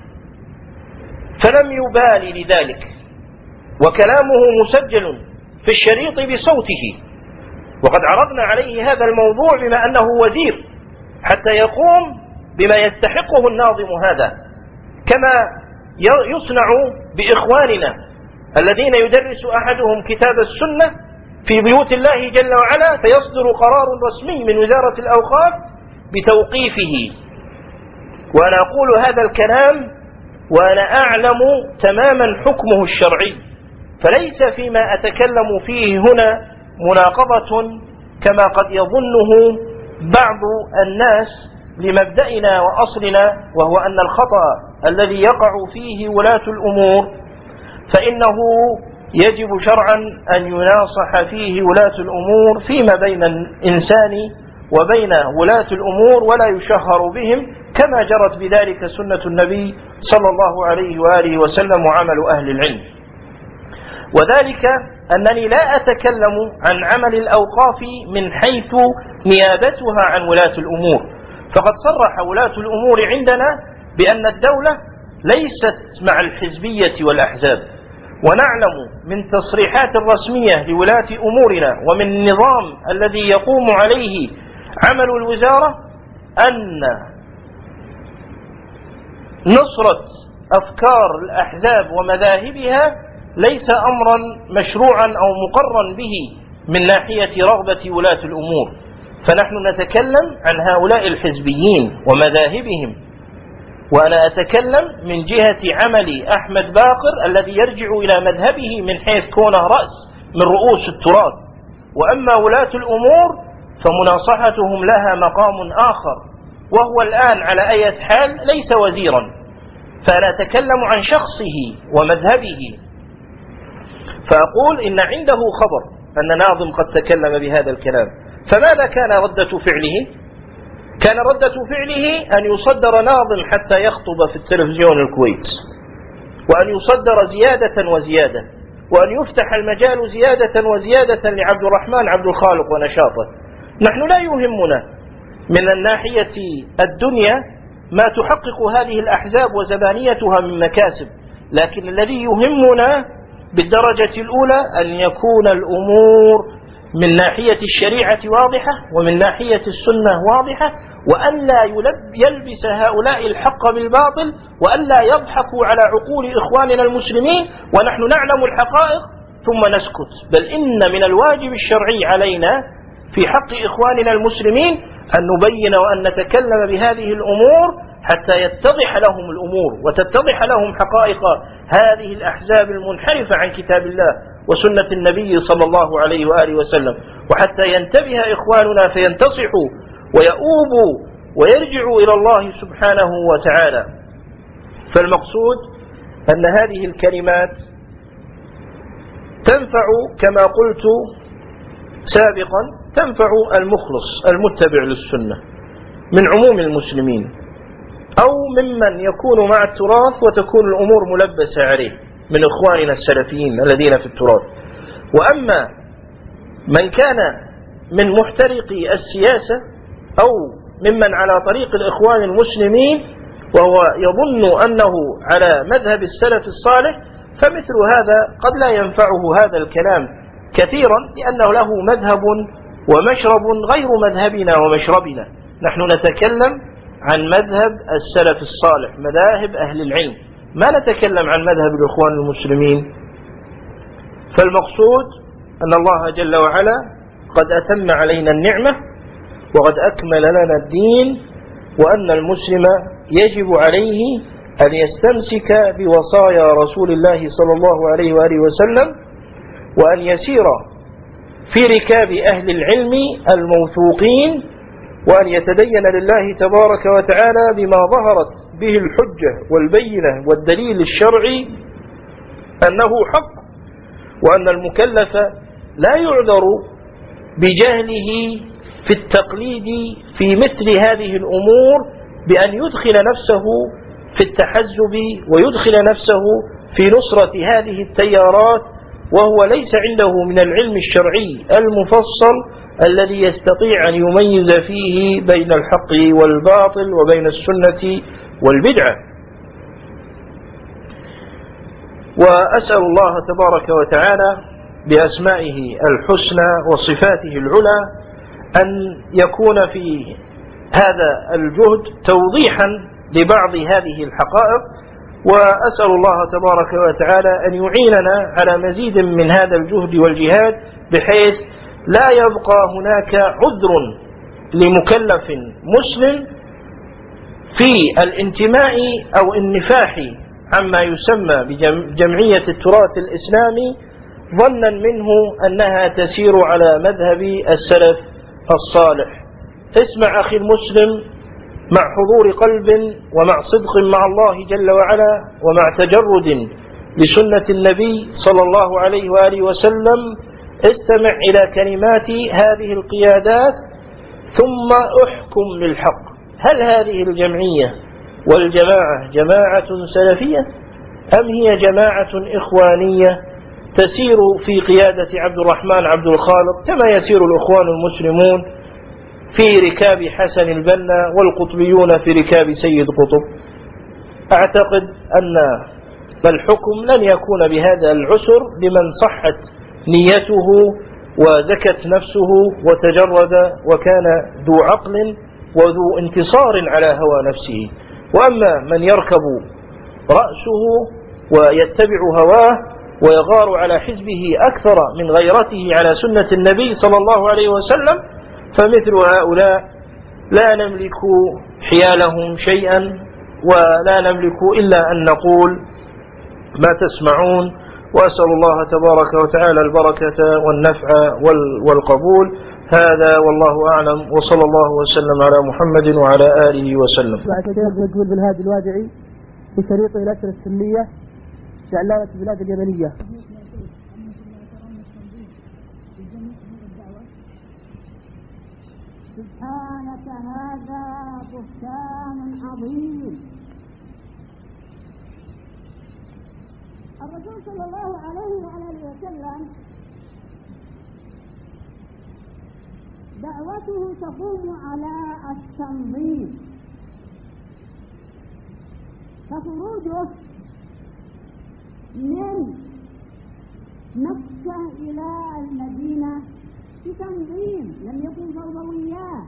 فلم يبالي لذلك، وكلامه مسجل في الشريط بصوته، وقد عرضنا عليه هذا الموضوع بما أنه وزير حتى يقوم بما يستحقه الناظم هذا، كما يصنع بإخواننا الذين يدرس أحدهم كتاب السنة في بيوت الله جل وعلا فيصدر قرار رسمي من وزارة الأوقاف بتوقيفه. وأنا أقول هذا الكلام وأنا أعلم تماما حكمه الشرعي، فليس فيما أتكلم فيه هنا مناقضة كما قد يظنه بعض الناس لمبدأنا وأصلنا، وهو أن الخطأ الذي يقع فيه ولاة الأمور فإنه يجب شرعا أن يناصح فيه ولاة الأمور فيما بين الإنسان وبين ولاة الأمور، ولا يشهر بهم كما جرت بذلك سنة النبي صلى الله عليه وآله وسلم وعمل أهل العلم. وذلك أنني لا أتكلم عن عمل الأوقاف من حيث نيابتها عن ولاة الأمور، فقد صرح ولاة الأمور عندنا بأن الدولة ليست مع الحزبية والأحزاب، ونعلم من تصريحات الرسمية لولاة أمورنا ومن النظام الذي يقوم عليه عمل الوزارة أن نصرة أفكار الأحزاب ومذاهبها ليس أمرا مشروعا أو مقرا به من ناحية رغبة ولاة الأمور، فنحن نتكلم عن هؤلاء الحزبيين ومذاهبهم، وأنا أتكلم من جهة عمل أحمد باقر الذي يرجع إلى مذهبه من حيث كونه رأس من رؤوس التراث. وأما ولاة الأمور فمناصحتهم لها مقام آخر، وهو الآن على أي حال ليس وزيرا، فأنا أتكلم عن شخصه ومذهبه. فأقول إن عنده خبر أن ناظم قد تكلم بهذا الكلام، فماذا كان ردة فعله؟ كان ردة فعله أن يصدر ناظم حتى يخطب في التلفزيون الكويت، وأن يصدر زيادة وزيادة، وأن يفتح المجال زيادة وزيادة لعبد الرحمن عبد الخالق ونشاطه. نحن لا يهمنا من الناحية الدنيا ما تحقق هذه الأحزاب وزبانيتها من مكاسب، لكن الذي يهمنا بالدرجة الأولى أن يكون الأمور من ناحية الشريعة واضحة ومن ناحية السنة واضحة، وأن لا يلبس هؤلاء الحق بالباطل، وأن لا يضحكوا على عقول إخواننا المسلمين ونحن نعلم الحقائق ثم نسكت. بل إن من الواجب الشرعي علينا في حق إخواننا المسلمين أن نبين وأن نتكلم بهذه الأمور حتى يتضح لهم الأمور وتتضح لهم حقائق هذه الأحزاب المنحرفة عن كتاب الله وسنة النبي صلى الله عليه وآله وسلم، وحتى ينتبه إخواننا فينتصحوا ويؤوبوا ويرجعوا إلى الله سبحانه وتعالى. فالمقصود أن هذه الكلمات تنفع كما قلت سابقا، تنفع المخلص المتبع للسنة، من عموم المسلمين أو ممن يكون مع التراث وتكون الأمور ملبسة عليه من إخواننا السلفيين الذين في التراث. وأما من كان من محترقي السياسة أو ممن على طريق الإخوان المسلمين وهو يظن أنه على مذهب السلف الصالح، فمثل هذا قد لا ينفعه هذا الكلام كثيرا، لأنه له مذهب ومشرب غير مذهبنا ومشربنا. نحن نتكلم عن مذهب السلف الصالح، مذاهب أهل العلم، ما نتكلم عن مذهب الإخوان المسلمين. فالمقصود أن الله جل وعلا قد أتم علينا النعمة وقد أكمل لنا الدين، وأن المسلم يجب عليه أن يستمسك بوصايا رسول الله صلى الله عليه وآله وسلم، وأن يسير في ركاب أهل العلم الموثوقين، وأن يتدين لله تبارك وتعالى بما ظهرت به الحجة والبينة والدليل الشرعي أنه حق، وأن المكلف لا يعذر بجهله في التقليد في مثل هذه الأمور بأن يدخل نفسه في التحزب ويدخل نفسه في نصرة هذه التيارات، وهو ليس عنده من العلم الشرعي المفصل الذي يستطيع أن يميز فيه بين الحق والباطل وبين السنة والبدعة. وأسأل الله تبارك وتعالى بأسمائه الحسنى وصفاته العلى أن يكون في هذا الجهد توضيحا لبعض هذه الحقائق، وأسأل الله تبارك وتعالى أن يعيننا على مزيد من هذا الجهد والجهاد، بحيث لا يبقى هناك عذر لمكلف مسلم في الانتماء أو النفاح عما يسمى بجمعية التراث الإسلامي ظنا منه أنها تسير على مذهب السلف الصالح. اسمع أخي المسلم مع حضور قلب ومع صدق مع الله جل وعلا ومع تجرد لسنة النبي صلى الله عليه وآله وسلم، استمع إلى كلمات هذه القيادات ثم احكم للحق. هل هذه الجمعية والجماعة جماعة سلفية أم هي جماعة إخوانية تسير في قيادة عبد الرحمن عبد الخالق كما يسير الإخوان المسلمون في ركاب حسن البنا والقطبيون في ركاب سيد قطب؟ أعتقد أن الحكم لن يكون بهذا العسر لمن صحت نيته وزكت نفسه وتجرد وكان ذو عقل وذو انتصار على هوى نفسه. وأما من يركب رأسه ويتبع هواه ويغار على حزبه أكثر من غيرته على سنة النبي صلى الله عليه وسلم، فمثل هؤلاء لا نملك حيالهم شيئا، ولا نملك إلا أن نقول ما تسمعون. وأسأل الله تبارك وتعالى البركة والنفع والقبول. هذا والله أعلم، وصلى الله وسلم على محمد وعلى آله وسلم. بعد شيخ مجهول بن هادي الوادعي في شريط الأسرة السنية لعلامة البلاد اليمنية. سبحانك هذا بهتان عظيم. الرسول صلى الله عليه وعلى وسلم دعوته تقوم على التنظيم، فخروجه من مكة إلى المدينة بتنظيم لم يكن فوضويات،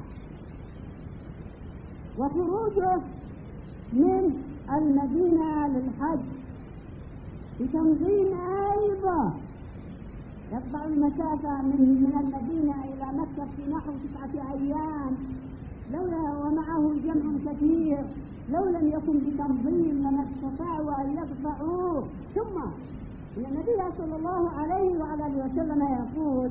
وخروجه من المدينة للحج بتنظيم أيضا، يقطع المسافة من من المدينة إلى مكة في نحو تسعة أيام، لولا ومعه جمع كثير، لو لم يكن بتنظيم لما استطاعوا أن يقطعوه. ثم إن النبي صلى الله عليه وعلى آله وسلم يقول: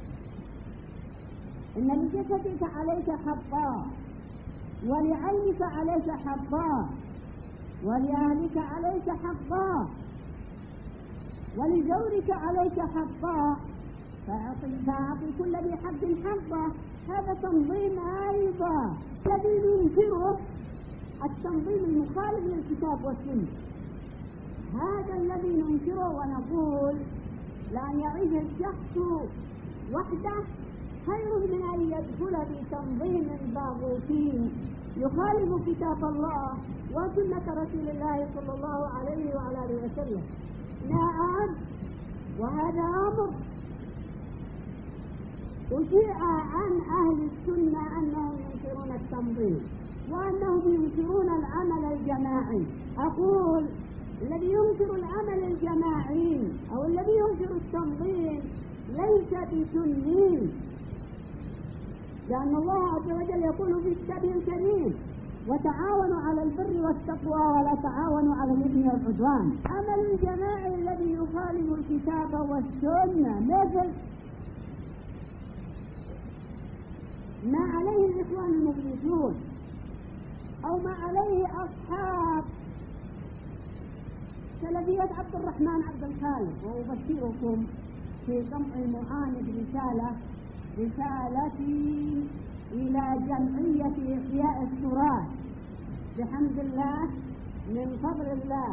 إن لجسدك عليك حقا، ولعينك عليك حقا، ولأهلك عليك حقا، ولزورك عليك حقا، فأعطي كل ذي حق حقه. هذا تنظيم أيضا، الذي ينكره التنظيم المخالف للكتاب والسنة، هذا الذي ننكره ونقول لأن يعيش الشخص وحده خير من أن يدخل في تنظيم باغوتي يخالف كتاب الله وسنة رسول الله صلى الله عليه وعلى آله وسلم. نعم، وهذا أمر أشيع عن أهل السنة أنهم ينكرون التنظيم وأنهم ينكرون العمل الجماعي. أقول الذي ينكر العمل الجماعي أو الذي ينكر التنظيم ليس بسني، لأن الله عز وجل يقول في كتابه الكريم: وتعاونوا على البر والتقوى ولا تعاونوا على الإثم والعدوان. عمل الجماعي الذي يخالف الكتاب والسنة مثل ما عليه الإخوان المفلسون أو ما عليه أصحاب سلفية عبد الرحمن عبد الخالق. وأبشركم في جمع المعاند رسالة رسالتي إلى جمعية إحياء التراث بحمد الله من فضل الله.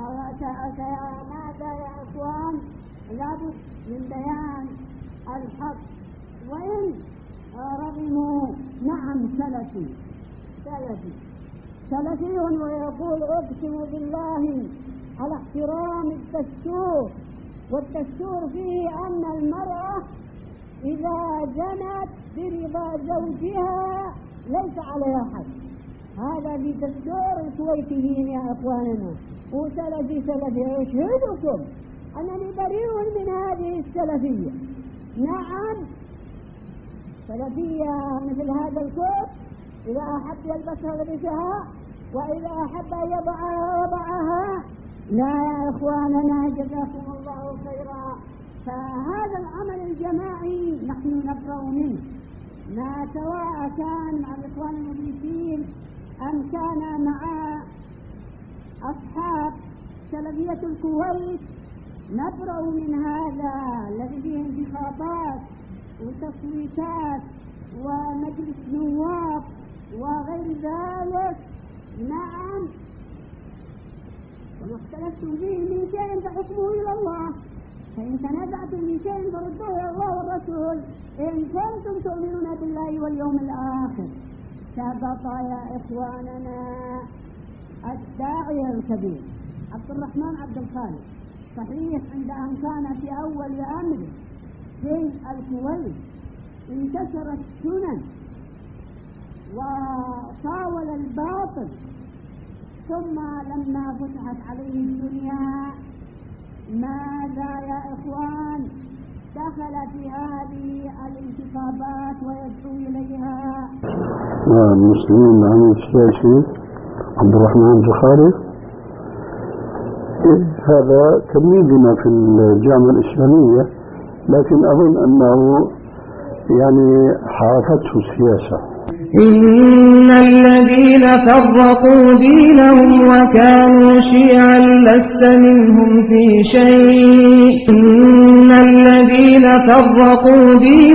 ماذا يا إخوان؟ لابد من بيان الحق وإن رغموا. نعم، سلفي سلفي سلفي ويقول: أقسم بالله على احترام الدستور، والدستور فيه أن المرأة إذا جنت برضا زوجها ليس عليها حد. هذا في دستور الكويتيين يا أخواننا. وسلفي سلفي أشهدكم أنني بريء من هذه السلفية. نعم، سلفية مثل هذا الكوت إذا أحب يلبسها لبسها، وإذا أحب أن يضعها وضعها. لا يا إخواننا، جزاكم الله خيرا. فهذا العمل الجماعي نحن نبرأ منه، ما سواء كان مع الإخوان المفلسين أم كان مع أصحاب سلفية الكويت. نبرأ من هذا الذي فيه انتخابات وتصويتات ومجلس نواب وغير ذلك. نعم، وما اختلفتم فيه من شيء فحكمه إلى الله، فإن تنازعتم من شيء فردوه إلى الله والرسول إن كنتم تؤمنون بالله واليوم الآخر. سبق يا إخواننا الداعية الكبير عبد الرحمن عبد الخالق، صحيح عند أن كان في أول أمره في الكويت انتشر السنن وطاول الباطل، ثم لما فتحت عليه الدنيا ماذا يا إخوان؟ دخل في هذه الانتخابات ويدعو إليها. المسلمين العمل السياسي عبد الرحمن الخالق هذا تلميذنا في الجامعة الإسلامية، لكن أظن أنه يعني حافته السياسة. إن الذين فرقوا دينهم وكانوا شيعا لست منهم في شيء. إن الذين فرقوا دينهم